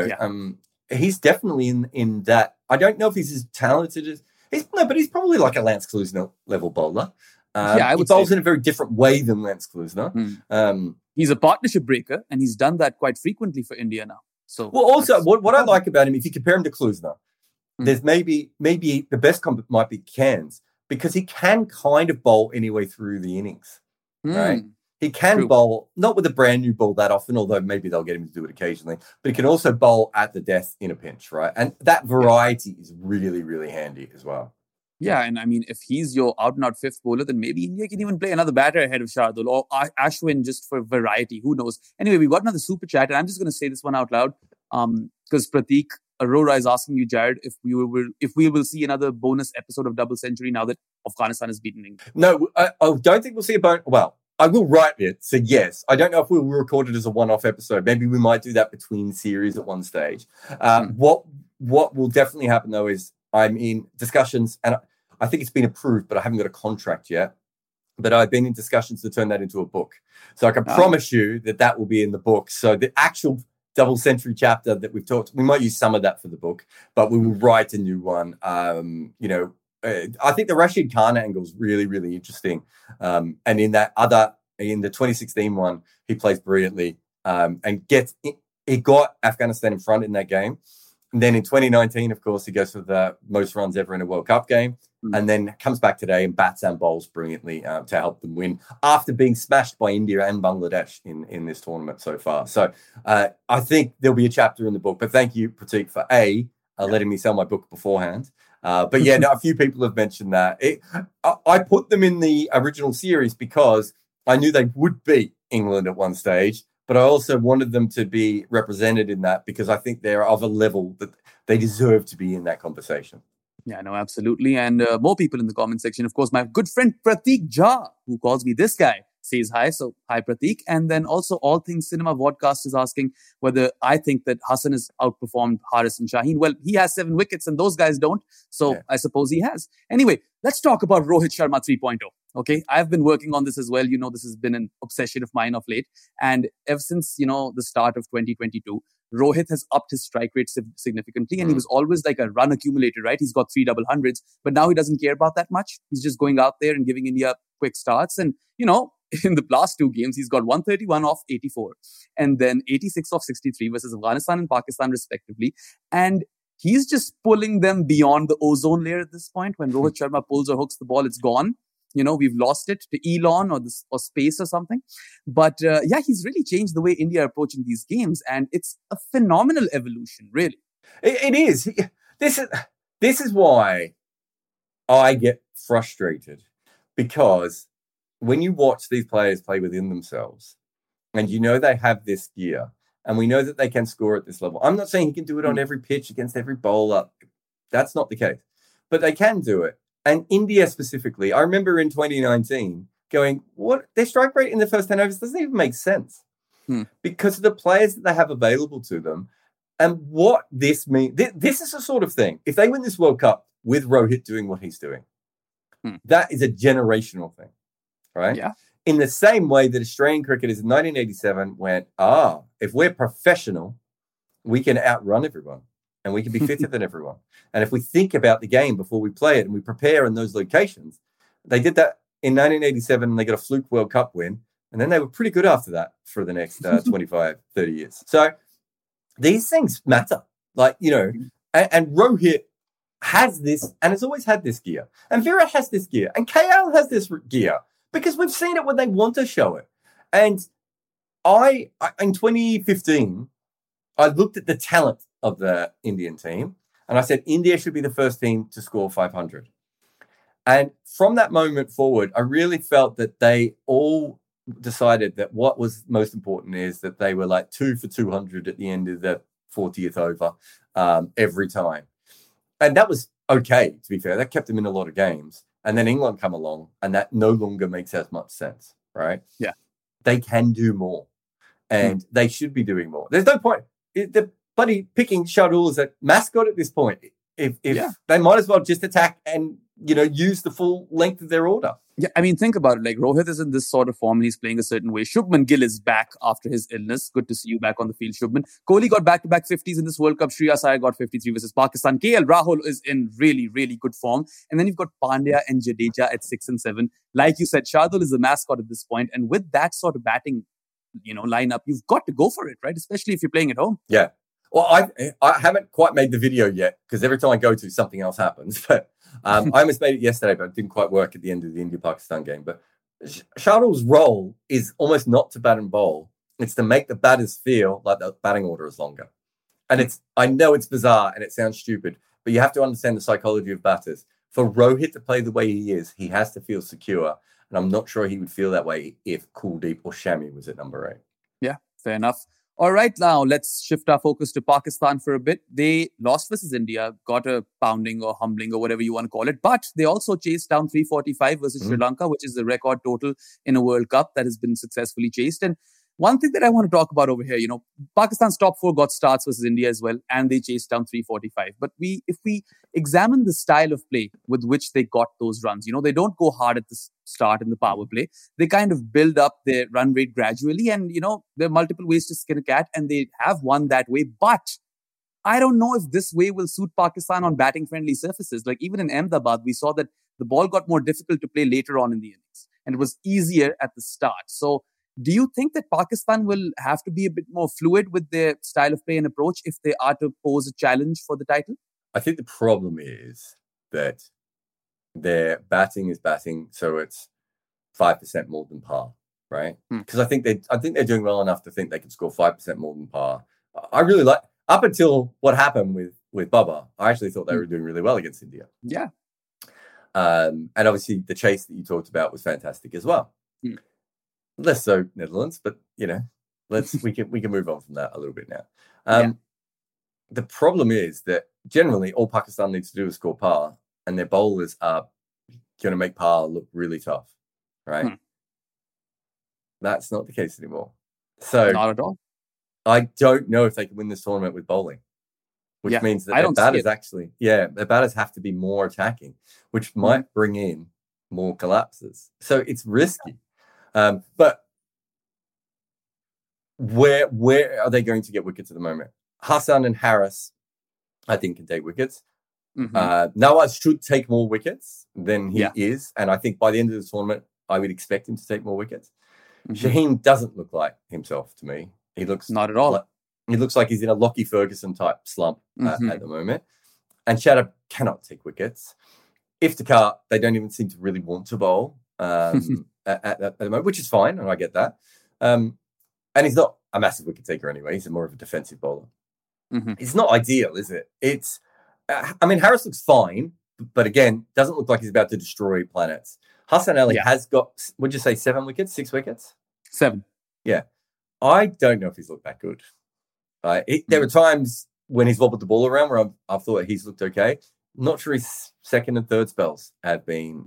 He's definitely in that. I don't know if he's as talented as but he's probably like a Lance Klusener level bowler. I would he bowls in a very different way than Lance Klusener. He's a partnership breaker, and he's done that quite frequently for India now. So, well, also what I like about him, if you compare him to Klusener, there's maybe the best comp might be Cairns, because he can kind of bowl anyway through the innings, right? He can bowl, not with a brand new ball that often, although maybe they'll get him to do it occasionally, but he can also bowl at the death in a pinch, right? And that variety is really, really handy as well. Yeah, and I mean, if he's your out-and-out fifth bowler, then maybe India can even play another batter ahead of Shardul or Ashwin just for variety. Who knows? Anyway, we've got another super chat, and I'm just going to say this one out loud because Pratik Arora is asking you, Jared, if we will see another bonus episode of Double Century now that Afghanistan has beaten England. No, I don't think we'll see a bonus. Well, I will write it, so yes. I don't know if we'll record it as a one-off episode. Maybe we might do that between series at one stage. What will definitely happen, though, is I'm in discussions, and I think it's been approved, but I haven't got a contract yet. But I've been in discussions to turn that into a book. So I can promise you that will be in the book. So the actual Double Century chapter that we've talked, we might use some of that for the book, but we will write a new one. I think the Rashid Khan angle is really, really interesting. And in the 2016 one, he plays brilliantly and he got Afghanistan in front in that game. And then in 2019, of course, he goes for the most runs ever in a World Cup game, and then comes back today and bats and bowls brilliantly to help them win after being smashed by India and Bangladesh in this tournament so far. So I think there'll be a chapter in the book. But thank you, Pratik, for letting me sell my book beforehand. But yeah, a few people have mentioned that. I put them in the original series because I knew they would beat England at one stage, but I also wanted them to be represented in that because I think they're of a level that they deserve to be in that conversation. Yeah, no, absolutely. And more people in the comment section. Of course, my good friend Pratik Jha, who calls me this guy, says hi. So hi, Pratik. And then also All Things Cinema Vodcast is asking whether I think that Hassan has outperformed Haris and Shaheen. Well, he has 7 wickets and those guys don't. So I suppose he has. Anyway, let's talk about Rohit Sharma 3.0. Okay, I've been working on this as well. This has been an obsession of mine of late. And ever since, the start of 2022, Rohit has upped his strike rate significantly. And he was always like a run accumulator, right? He's got 3 double hundreds, but now he doesn't care about that much. He's just going out there and giving India quick starts. And, in the last 2 games, he's got 131 off 84 and then 86 off 63 versus Afghanistan and Pakistan, respectively. And he's just pulling them beyond the ozone layer at this point. When Rohit Sharma pulls or hooks the ball, it's gone. We've lost it to Elon or space or something. But he's really changed the way India are approaching these games. And it's a phenomenal evolution, really. It is. This is why I get frustrated, because when you watch these players play within themselves and they have this gear and we know that they can score at this level. I'm not saying he can do it on every pitch against every bowler. That's not the case. But they can do it. And India specifically, I remember in 2019 going, what? Their strike rate in the first 10 overs doesn't even make sense because of the players that they have available to them. And what this means, this is the sort of thing. If they win this World Cup with Rohit doing what he's doing, that is a generational thing, right? Yeah. In the same way that Australian cricketers in 1987 went, if we're professional, we can outrun everyone. And we can be fitter than everyone. And if we think about the game before we play it and we prepare in those locations, they did that in 1987 and they got a fluke World Cup win. And then they were pretty good after that for the next 25, 30 years. So these things matter. And Rohit has this and has always had this gear. And Virat has this gear. And KL has this gear because we've seen it when they want to show it. And in 2015, I looked at the talent of the Indian team and I said, India should be the first team to score 500. And from that moment forward, I really felt that they all decided that what was most important is that they were like 2 for 200 at the end of the 40th over every time. And that was okay, to be fair. That kept them in a lot of games. And then England come along and that no longer makes as much sense, right? Yeah. They can do more and they should be doing more. There's no point. The bloody picking Shardul as a mascot at this point. If they might as well just attack and use the full length of their order. Yeah, I mean, think about it. Like, Rohit is in this sort of form and he's playing a certain way. Shubman Gill is back after his illness. Good to see you back on the field, Shubman. Kohli got back-to-back 50s in this World Cup. Shreyas Iyer got 53 versus Pakistan. KL Rahul is in really, really good form. And then you've got Pandya and Jadeja at 6 and 7. Like you said, Shardul is the mascot at this point. And with that sort of batting, lineup, you've got to go for it, right? Especially if you're playing at home. Yeah. Well, I haven't quite made the video yet because every time I go to, something else happens. But I almost made it yesterday, but it didn't quite work at the end of the India-Pakistan game. But Shardul's role is almost not to bat and bowl. It's to make the batters feel like the batting order is longer. And I know it's bizarre and it sounds stupid, but you have to understand the psychology of batters. For Rohit to play the way he is, he has to feel secure. And I'm not sure he would feel that way if Kuldeep or Shami was at number 8. Yeah, fair enough. All right, now let's shift our focus to Pakistan for a bit. They lost versus India, got a pounding or humbling or whatever you want to call it. But they also chased down 345 versus Sri Lanka, which is the record total in a World Cup that has been successfully chased. And one thing that I want to talk about over here, Pakistan's top 4 got starts versus India as well, and they chased down 345. But if we examine the style of play with which they got those runs, they don't go hard at the start in the power play. They kind of build up their run rate gradually, and, there are multiple ways to skin a cat, and they have won that way. But I don't know if this way will suit Pakistan on batting-friendly surfaces. Like, even in Ahmedabad, we saw that the ball got more difficult to play later on in the innings, and it was easier at the start. So, do you think that Pakistan will have to be a bit more fluid with their style of play and approach if they are to pose a challenge for the title? I think the problem is that their batting is batting, so it's 5% more than par, right? Because I think they're doing well enough to think they can score 5% more than par. I really like, up until what happened with Bubba, I actually thought they were doing really well against India. Yeah. And obviously the chase that you talked about was fantastic as well. Less so Netherlands, but we can move on from that a little bit now. The problem is that generally all Pakistan needs to do is score par, and their bowlers are going to make par look really tough, right? That's not the case anymore. So not at all. I don't know if they can win this tournament with bowling, which means that their batters their batters have to be more attacking, which might bring in more collapses. So it's risky. But where are they going to get wickets at the moment? Hassan and Harris, I think, can take wickets. Nawaz should take more wickets than he is. And I think by the end of the tournament, I would expect him to take more wickets. Shaheen doesn't look like himself to me. He looks not at all. He looks like he's in a Lockie Ferguson type slump at the moment. And Shadab cannot take wickets. Iftikhar, they don't even seem to really want to bowl at the moment, which is fine, and I get that. And he's not a massive wicket taker anyway. He's more of a defensive bowler. It's not ideal, is it? It's, I mean, Harris looks fine, but again, doesn't look like he's about to destroy planets. Hassan Ali has got, would you say 7 wickets, 6 wickets? 7. Yeah. I don't know if he's looked that good. There were times when he's wobbled the ball around where I've thought he's looked okay. Not sure his second and third spells have been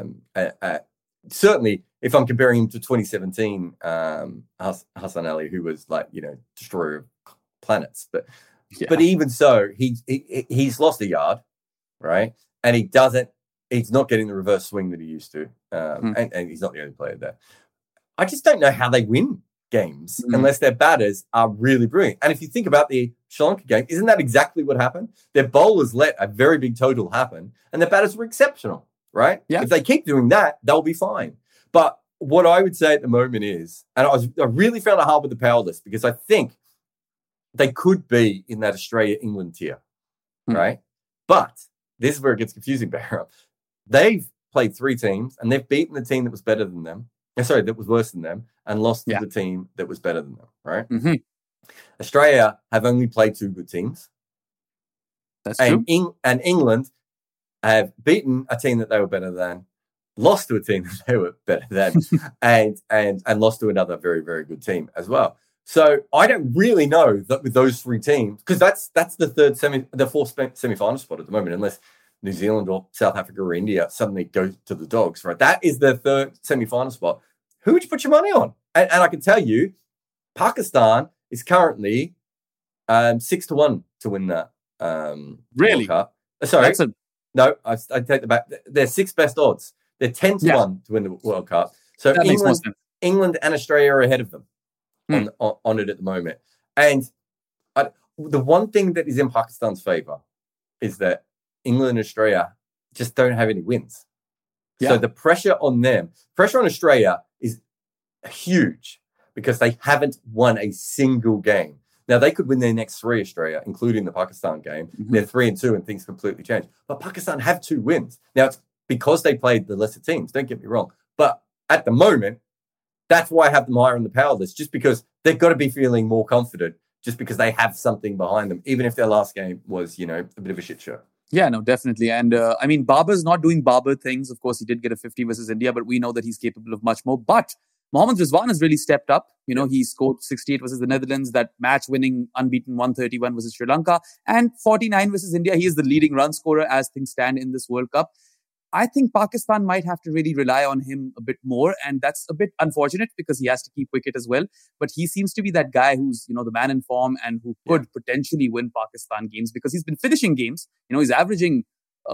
certainly, if I'm comparing him to 2017, Hassan Ali, who was like, destroyer of planets. But even so, he's lost a yard, right? And he's not getting the reverse swing that he used to. And he's not the only player there. I just don't know how they win games unless their batters are really brilliant. And if you think about the Sri Lanka game, isn't that exactly what happened? Their bowlers let a very big total happen and their batters were exceptional, right? Yeah. If they keep doing that, they'll be fine. But what I would say at the moment is, and I really found it hard with the power list because I think they could be in that Australia-England tier, right? But this is where it gets confusing, Behram. They've played 3 teams and they've beaten the team that was better than them. That was worse than them and lost to the team that was better than them, right? Australia have only played 2 good teams. That's true. And England have beaten a team that they were better than, lost to a team that they were better than, and lost to another very, very good team as well. So I don't really know that with those 3 teams, because that's the fourth semi-final spot at the moment, unless New Zealand or South Africa or India suddenly go to the Dogs, right? That is their 3rd semi-final spot. Who would you put your money on? And I can tell you, Pakistan is currently 6-1 to win that really? World Cup. Sorry. No, I take that back. They're 6th best odds. They're 10-1 to win the World Cup. So England and Australia are ahead of them on it at the moment. And the one thing that is in Pakistan's favour is that England and Australia just don't have any wins. So the pressure on Australia is huge because they haven't won a single game. Now, they could win their next 3, Australia, including the Pakistan game. They're 3-2 and things completely change. But Pakistan have 2 wins. Now, it's because they played the lesser teams, don't get me wrong. But at the moment, that's why I have them higher on the power list, just because they've got to be feeling more confident just because they have something behind them, even if their last game was, a bit of a shit show. Yeah, no, definitely. And I mean, Babar's not doing Babar things. Of course, he did get a 50 versus India, but we know that he's capable of much more. But Mohammad Rizwan has really stepped up. He scored 68 versus the Netherlands, that match-winning unbeaten 131 versus Sri Lanka, and 49 versus India. He is the leading run scorer as things stand in this World Cup. I think Pakistan might have to really rely on him a bit more, and that's a bit unfortunate because he has to keep wicket as well. But he seems to be that guy who's, the man in form and who could potentially win Pakistan games because he's been finishing games. He's averaging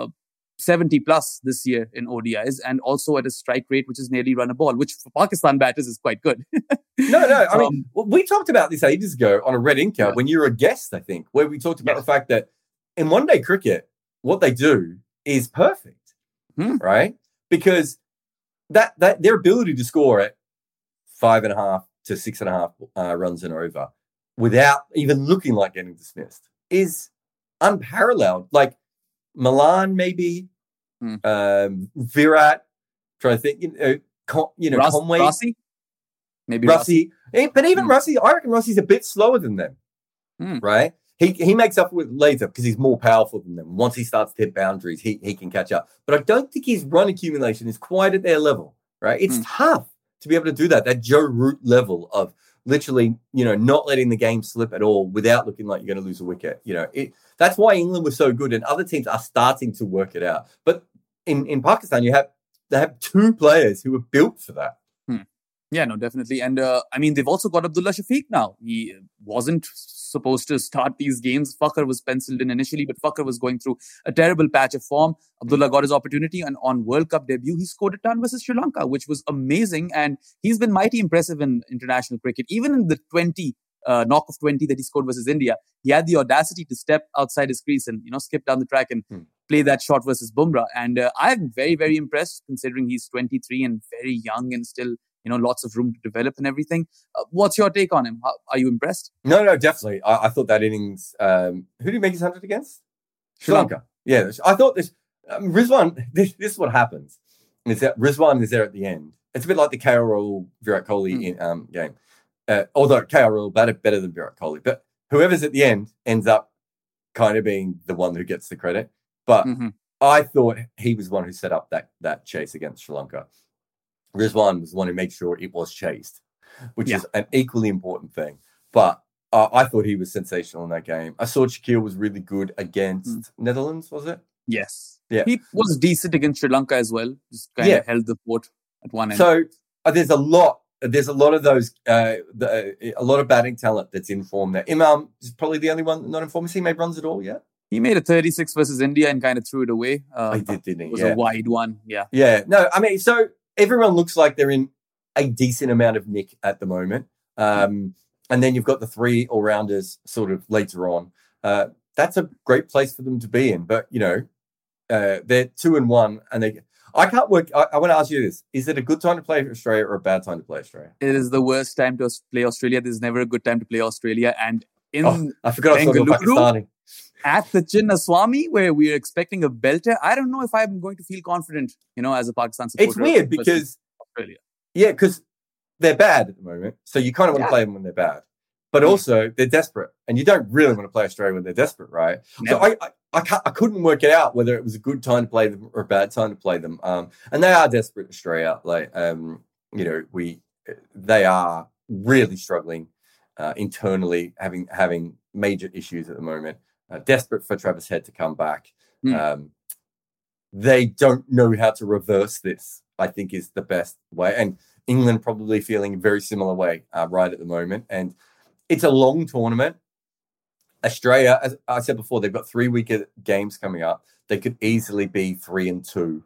70 plus this year in ODIs and also at a strike rate which is nearly run a ball, which for Pakistan batters is quite good. No. I mean, we talked about this ages ago on a Red Inca when you were a guest, I think, where we talked about the fact that in one-day cricket, what they do is perfect. Right? Because that their ability to score at 5.5 to 6.5 runs and over without even looking like getting dismissed is unparalleled. Like Milan, maybe Virat. Trying to think, Conway, Rossi, maybe Rossi. But even Rossi, I reckon Rossi's a bit slower than them. Right? He makes up with later because he's more powerful than them. Once he starts to hit boundaries, he can catch up. But I don't think his run accumulation is quite at their level, right? It's tough to be able to do that Joe Root level of literally, not letting the game slip at all without looking like you're going to lose a wicket. That's why England was so good and other teams are starting to work it out. But in Pakistan, they have 2 players who were built for that. Yeah, no, definitely. And I mean, they've also got Abdullah Shafiq now. He wasn't supposed to start these games. Fakhar was penciled in initially, but Fakhar was going through a terrible patch of form. Abdullah got his opportunity, and on World Cup debut, he scored a ton versus Sri Lanka, which was amazing. And he's been mighty impressive in international cricket. Even in the 20 knock of 20 that he scored versus India, he had the audacity to step outside his crease and skip down the track and play that shot versus Bumrah. And I'm very, very impressed considering he's 23 and very young and still lots of room to develop and everything. What's your take on him? Are you impressed? No, definitely. I thought that innings. Who did he make his 100 against? Sri Lanka. Yeah, I thought this. Rizwan. This is what happens. Is that Rizwan is there at the end? It's a bit like the KL Rahul Virat Kohli game. Although KL Rahul batted better than Virat Kohli, but whoever's at the end ends up kind of being the one who gets the credit. But I thought he was the one who set up that chase against Sri Lanka. Rizwan was the one who made sure it was chased, which is an equally important thing. But I thought he was sensational in that game. I saw Shakil was really good against Netherlands, was it? Yes. Yeah. He was decent against Sri Lanka as well. Just kind of held the fort at one end. So there's a lot of those, a lot of batting talent that's in form there. Imam is probably the only one not in form. Has he made runs at all yet? He made a 36 versus India and kind of threw it away. He did, didn't he? It was a wide one. Yeah. Yeah. No, I mean, so everyone looks like they're in a decent amount of nick at the moment. And then you've got the three all-rounders sort of later on. That's a great place for them to be in. But, they're 2-1 and I can't work. I want to ask you this. Is it a good time to play Australia or a bad time to play Australia? It is the worst time to play Australia. There's never a good time to play Australia. And in I forgot Bengaluru, at the Chinnaswamy, where we're expecting a belter, I don't know if I'm going to feel confident, as a Pakistan supporter. It's weird because Australia. Yeah, because they're bad at the moment. So you kind of want to play them when they're bad. But also, they're desperate. And you don't really want to play Australia when they're desperate, right? Never. So I couldn't work it out whether it was a good time to play them or a bad time to play them. And they are desperate, Australia. Like, they are really struggling internally, having major issues at the moment. Desperate for Travis Head to come back. They don't know how to reverse this, I think, is the best way. And England probably feeling a very similar way right at the moment. And it's a long tournament. Australia, as I said before, they've got 3 week games coming up. They could easily be 3-2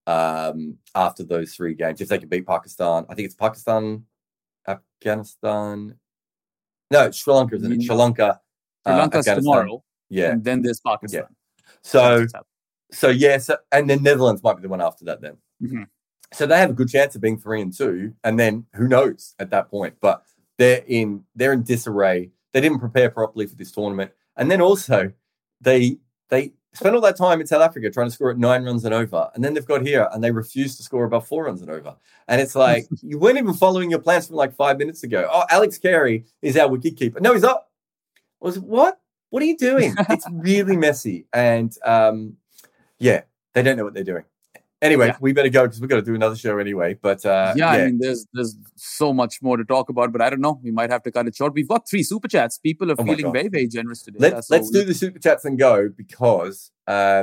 after those 3 games. If they could beat Pakistan, I think it's Pakistan, Afghanistan. No, Sri Lanka, isn't it? Sri Lanka. Sri Lanka's tomorrow. Yeah. And then there's Pakistan. Yeah. So and then Netherlands might be the one after that then. So they have a good chance of being 3-2, and then who knows at that point. But they're in disarray. They didn't prepare properly for this tournament. And then also they spent all that time in South Africa trying to score at 9 runs and over. And then they've got here and they refuse to score above 4 runs and over. And it's like, you weren't even following your plans from like 5 minutes ago. Oh, Alex Carey is our wicketkeeper. No, he's not. What? What are you doing? It's really messy. And they don't know what they're doing. Anyway, we better go because we've got to do another show anyway. But I mean, there's so much more to talk about, but I don't know. We might have to cut it short. We've got 3 super chats. People are feeling very, very generous today. Let's do the super chats and go because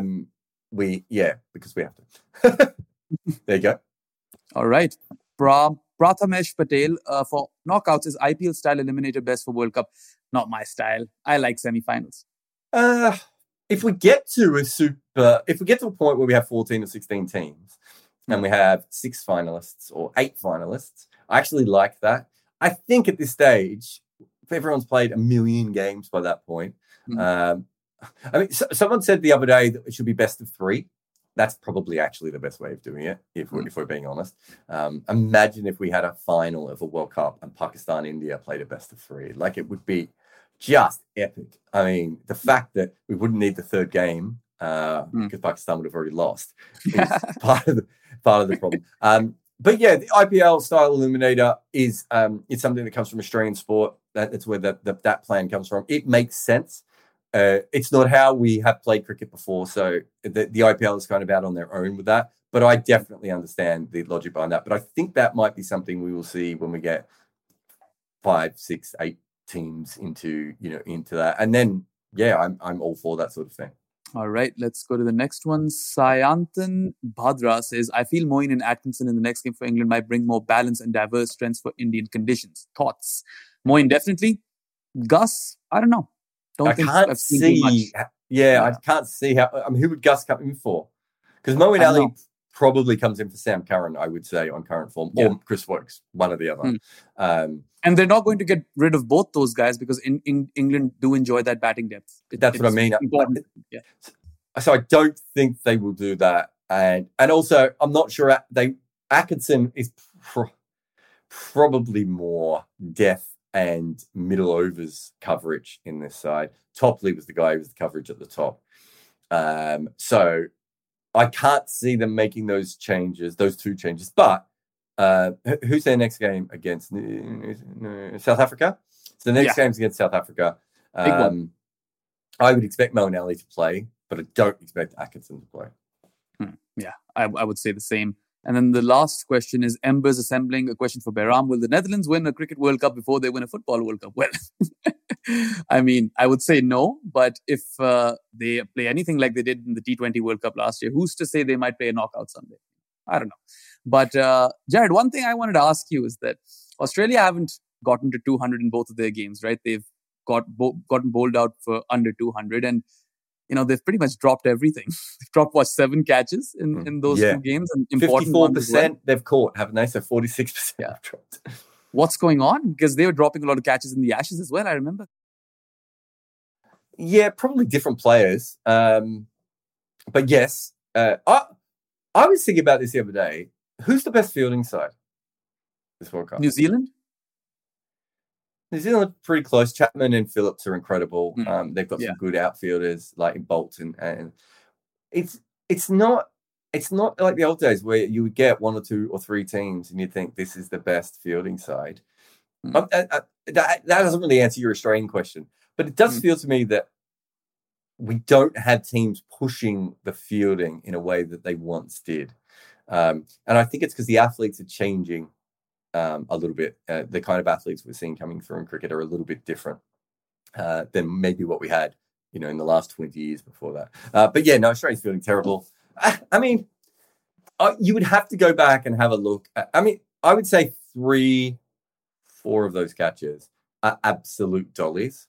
we have to. There you go. All right. Prathamesh Patel for knockouts is IPL style eliminator best for World Cup. Not my style. I like semifinals. If we get to a point where we have 14 or 16 teams and we have 6 finalists or 8 finalists, I actually like that. I think at this stage, if everyone's played 1 million games by that point, I mean, someone said the other day that it should be best of 3. That's probably actually the best way of doing it, if we're being honest. Imagine if we had a final of a World Cup and Pakistan, India played a best of 3. Like, it would be just epic. I mean, the fact that we wouldn't need the 3rd game because Pakistan would have already lost is part of the problem. But yeah, the IPL style eliminator is it's something that comes from Australian sport. That's where that plan comes from. It makes sense. It's not how we have played cricket before, so the IPL is kind of out on their own with that. But I definitely understand the logic behind that. But I think that might be something we will see when we get 5, 6, 8 teams into that, and then I'm all for that sort of thing. All right, let's go to the next one. Sayantan Bhadra says, I feel Moeen and Atkinson in the next game for England might bring more balance and diverse strengths for Indian conditions. Thoughts? Moeen, definitely. Gus, I don't know. I can't see. Yeah, I can't see how. I mean, who would Gus come in for? Because Moeen Ali probably comes in for Sam Curran, I would say, on current form, or Chris Woakes, one or the other. And they're not going to get rid of both those guys because England do enjoy that batting depth. That's what I mean. Important. Yeah. So I don't think they will do that. And also, I'm not sure Atkinson is probably more death and middle overs coverage in this side. Topley was the guy who was the coverage at the top. So I can't see them making those two changes. But who's their next game against? South Africa? So the next game's against South Africa. I would expect Moeen Ali to play, but I don't expect Atkinson to play. Yeah, I would say the same. And then the last question is Embers assembling a question for Behram. Will the Netherlands win a Cricket World Cup before they win a Football World Cup? Well, I mean, I would say no. But if they play anything like they did in the T20 World Cup last year, who's to say they might play a knockout someday? I don't know. But Jared, one thing I wanted to ask you is that Australia haven't gotten to 200 in both of their games, right? They've gotten bowled out for under 200 and they've pretty much dropped everything. They've dropped, 7 catches in those 2 games? And 54% they've caught, haven't they? So 46% have dropped. What's going on? Because they were dropping a lot of catches in the Ashes as well, I remember. Yeah, probably different players. But yes, I was thinking about this the other day. Who's the best fielding side this World Cup? New Zealand? New Zealand pretty close. Chapman and Phillips are incredible. They've got some good outfielders like in Bolton, and it's not like the old days where you would get 1 or 2 or 3 teams and you'd think this is the best fielding side. That doesn't really answer your Australian question, but it does feel to me that we don't have teams pushing the fielding in a way that they once did, and I think it's because the athletes are changing. A little bit. The kind of athletes we're seeing coming through in cricket are a little bit different than maybe what we had, in the last 20 years before that. But yeah, no, Australia's feeling terrible. I mean, you would have to go back and have a look. I would say 3-4 of those catches are absolute dollies.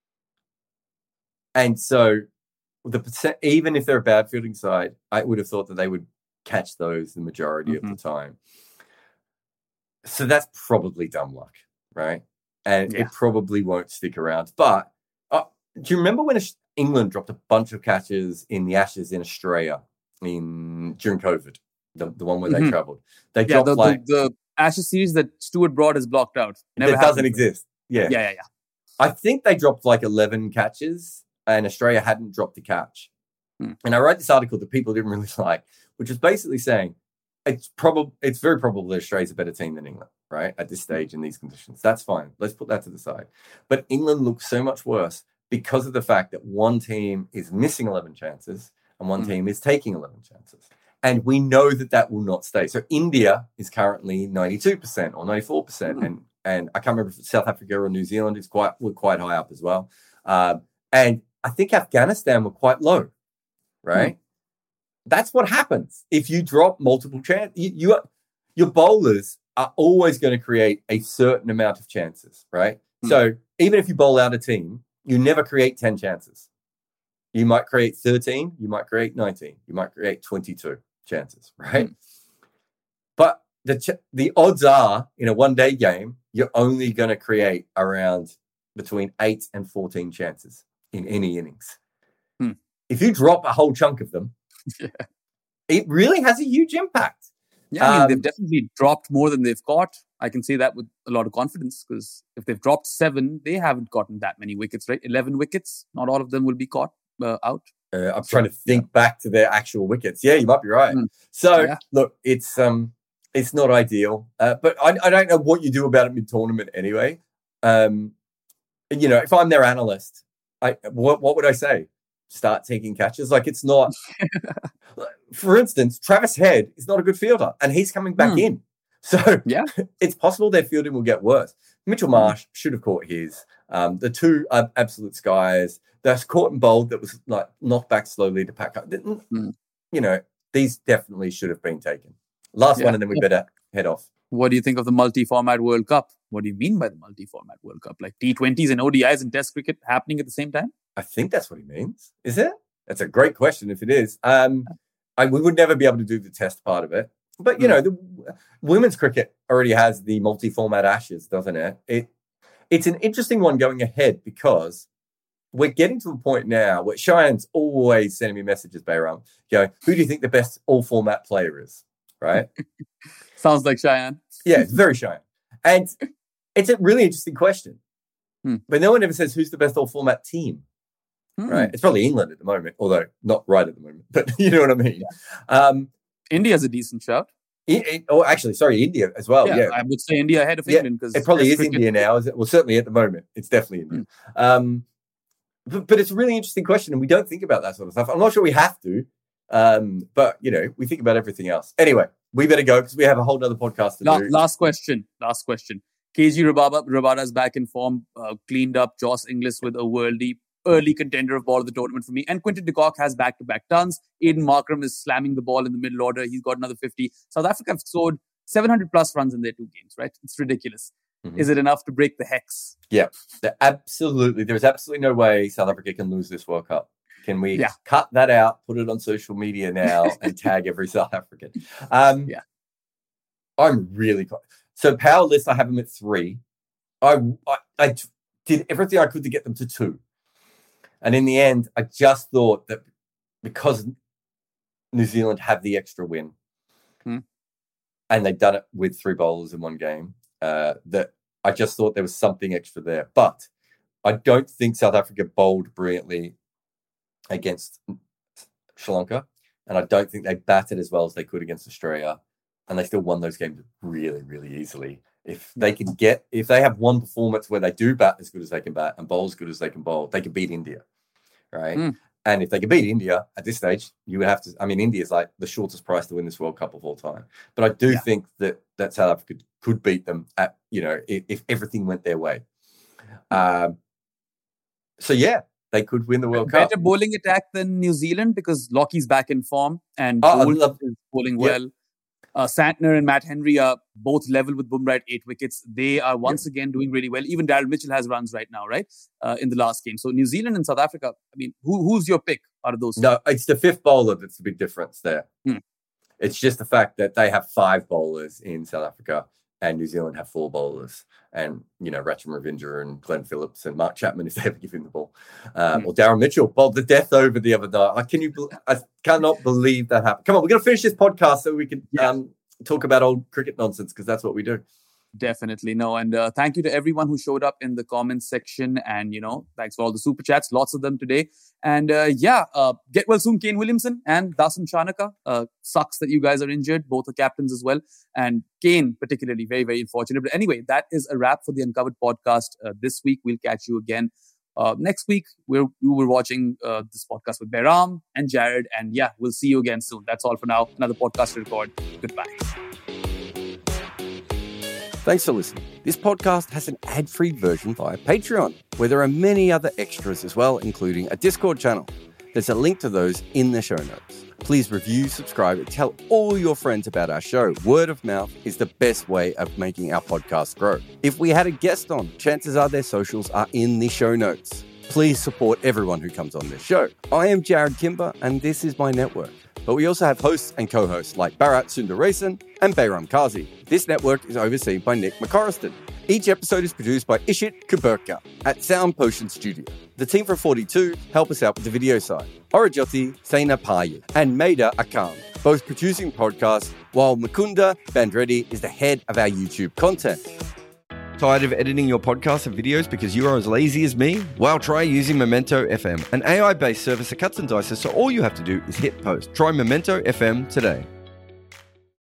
And so even if they're a bad fielding side, I would have thought that they would catch those the majority of the time. So that's probably dumb luck, right? And it probably won't stick around. But do you remember when England dropped a bunch of catches in the Ashes in Australia during COVID, the one where they travelled? They dropped the Ashes series that Stuart Broad has blocked out. It doesn't exist. Yeah. I think they dropped 11 catches and Australia hadn't dropped a catch. And I wrote this article that people didn't really like, which was basically saying, it's very probable that Australia's a better team than England, right? At this stage in these conditions. That's fine. Let's put that to the side. But England looks so much worse because of the fact that one team is missing 11 chances and one team is taking 11 chances. And we know that will not stay. So India is currently 92% or 94%. And I can't remember if it's South Africa or New Zealand were quite high up as well. And I think Afghanistan were quite low, right? That's what happens if you drop multiple chances. Your bowlers are always going to create a certain amount of chances, right? So even if you bowl out a team, you never create 10 chances. You might create 13, you might create 19, you might create 22 chances, right? But the odds are in a one-day game, you're only going to create around between 8 and 14 chances in any innings. If you drop a whole chunk of them, it really has a huge impact. Yeah, they've definitely dropped more than they've caught. I can say that with a lot of confidence because if they've dropped 7, they haven't gotten that many wickets, right? 11 wickets, not all of them will be caught out. I'm trying to think back to their actual wickets. Yeah, you might be right. Look, it's not ideal, but I don't know what you do about it mid-tournament anyway. If I'm their analyst, what would I say? Start taking catches. It's not. For instance, Travis Head is not a good fielder, and he's coming back in. So it's possible their fielding will get worse. Mitchell Marsh should have caught his. The two absolute skies. That's caught and bowled that was like knocked back slowly to pack up. You know, these definitely should have been taken. Last one, and then we better head off. What do you think of the multi-format World Cup? What do you mean by the multi-format World Cup? Like T20s and ODIs and Test cricket happening at the same time? I think that's what he means. Is it? That's a great question if it is. We would never be able to do the Test part of it. But, you know, the women's cricket already has the multi-format Ashes, doesn't it? It's an interesting one going ahead because we're getting to the point now where Cheyenne's always sending me messages, Bayram, going, who do you think the best all-format player is? Right? Sounds like Cheyenne. Yeah, it's very Cheyenne. And it's a really interesting question. But no one ever says who's the best all-format team. Right? It's probably England at the moment, although not right at the moment. But you know what I mean? Yeah. India's a decent shout. India as well. Yeah, I would say India ahead of England because it probably is India now. Well, certainly at the moment, it's definitely India. But it's a really interesting question, and we don't think about that sort of stuff. I'm not sure we have to, but you know, we think about everything else. Anyway, we better go because we have a whole other podcast to do. Last question. KG Rabada's back in form, cleaned up Joss Inglis with a early contender of ball of the tournament for me. And Quinton de Kock has back-to-back tons. Aiden Markram is slamming the ball in the middle order. He's got another 50. South Africa have scored 700 plus runs in their 2 games, right? It's ridiculous. Is it enough to break the hex? Yeah, there's absolutely no way South Africa can lose this World Cup. Can we cut that out, put it on social media now, and tag every South African? I'm really... So power list, I have them at 3. I did everything I could to get them to 2. And in the end, I just thought that because New Zealand have the extra win and they've done it with 3 bowlers in one game, that I just thought there was something extra there. But I don't think South Africa bowled brilliantly against Sri Lanka. And I don't think they batted as well as they could against Australia. And they still won those games really, really easily. If they have one performance where they do bat as good as they can bat and bowl as good as they can bowl, they can beat India, right? And if they can beat India at this stage, you would have to. I mean, India is like the shortest price to win this World Cup of all time. But I do think that South Africa could beat them at, you know, if everything went their way. So they could win the World Cup. Better bowling attack than New Zealand because Lockie's back in form and Boult is bowling well. Santner and Matt Henry are both level with Bumrah at 8 wickets. They are once again doing really well. Even Daryl Mitchell has runs right now, right? In the last game. So New Zealand and South Africa, I mean, who's your pick out of those two? No, it's the 5th bowler that's the big difference there. It's just the fact that they have 5 bowlers in South Africa and New Zealand have 4 bowlers. And, you know, Rachin Ravindra and Glenn Phillips and Mark Chapman, if they ever give him the ball. Or Darren Mitchell bowled the death over the other night. I cannot believe that happened. Come on, we're going to finish this podcast so we can talk about old cricket nonsense because that's what we do. Definitely. No. And thank you to everyone who showed up in the comments section. And, you know, thanks for all the super chats. Lots of them today. And get well soon, Kane Williamson and Dasan Chanaka. Sucks that you guys are injured. Both are captains as well. And Kane, particularly, very, very unfortunate. But anyway, that is a wrap for the Uncovered podcast this week. We'll catch you again next week. We were watching this podcast with Bayram and Jared. And we'll see you again soon. That's all for now. Another podcast to record. Goodbye. Thanks for listening. This podcast has an ad-free version via Patreon, where there are many other extras as well, including a Discord channel. There's a link to those in the show notes. Please review, subscribe, and tell all your friends about our show. Word of mouth is the best way of making our podcast grow. If we had a guest on, chances are their socials are in the show notes. Please support everyone who comes on this show. I am Jared Kimber, and this is my network. But we also have hosts and co-hosts like Bharat Sundaresan and Bayram Kazi. This network is overseen by Nick McCorriston. Each episode is produced by Ishit Kuberka at Sound Potion Studio. The team from 42 help us out with the video side. Orajoti, Saina Payu, and Maida Akam, both producing podcasts, while Mukunda Bandreddy is the head of our YouTube content. Tired of editing your podcasts and videos because you are as lazy as me? Well, try using Memento FM, an AI-based service that cuts and dices so all you have to do is hit post. Try Memento FM today.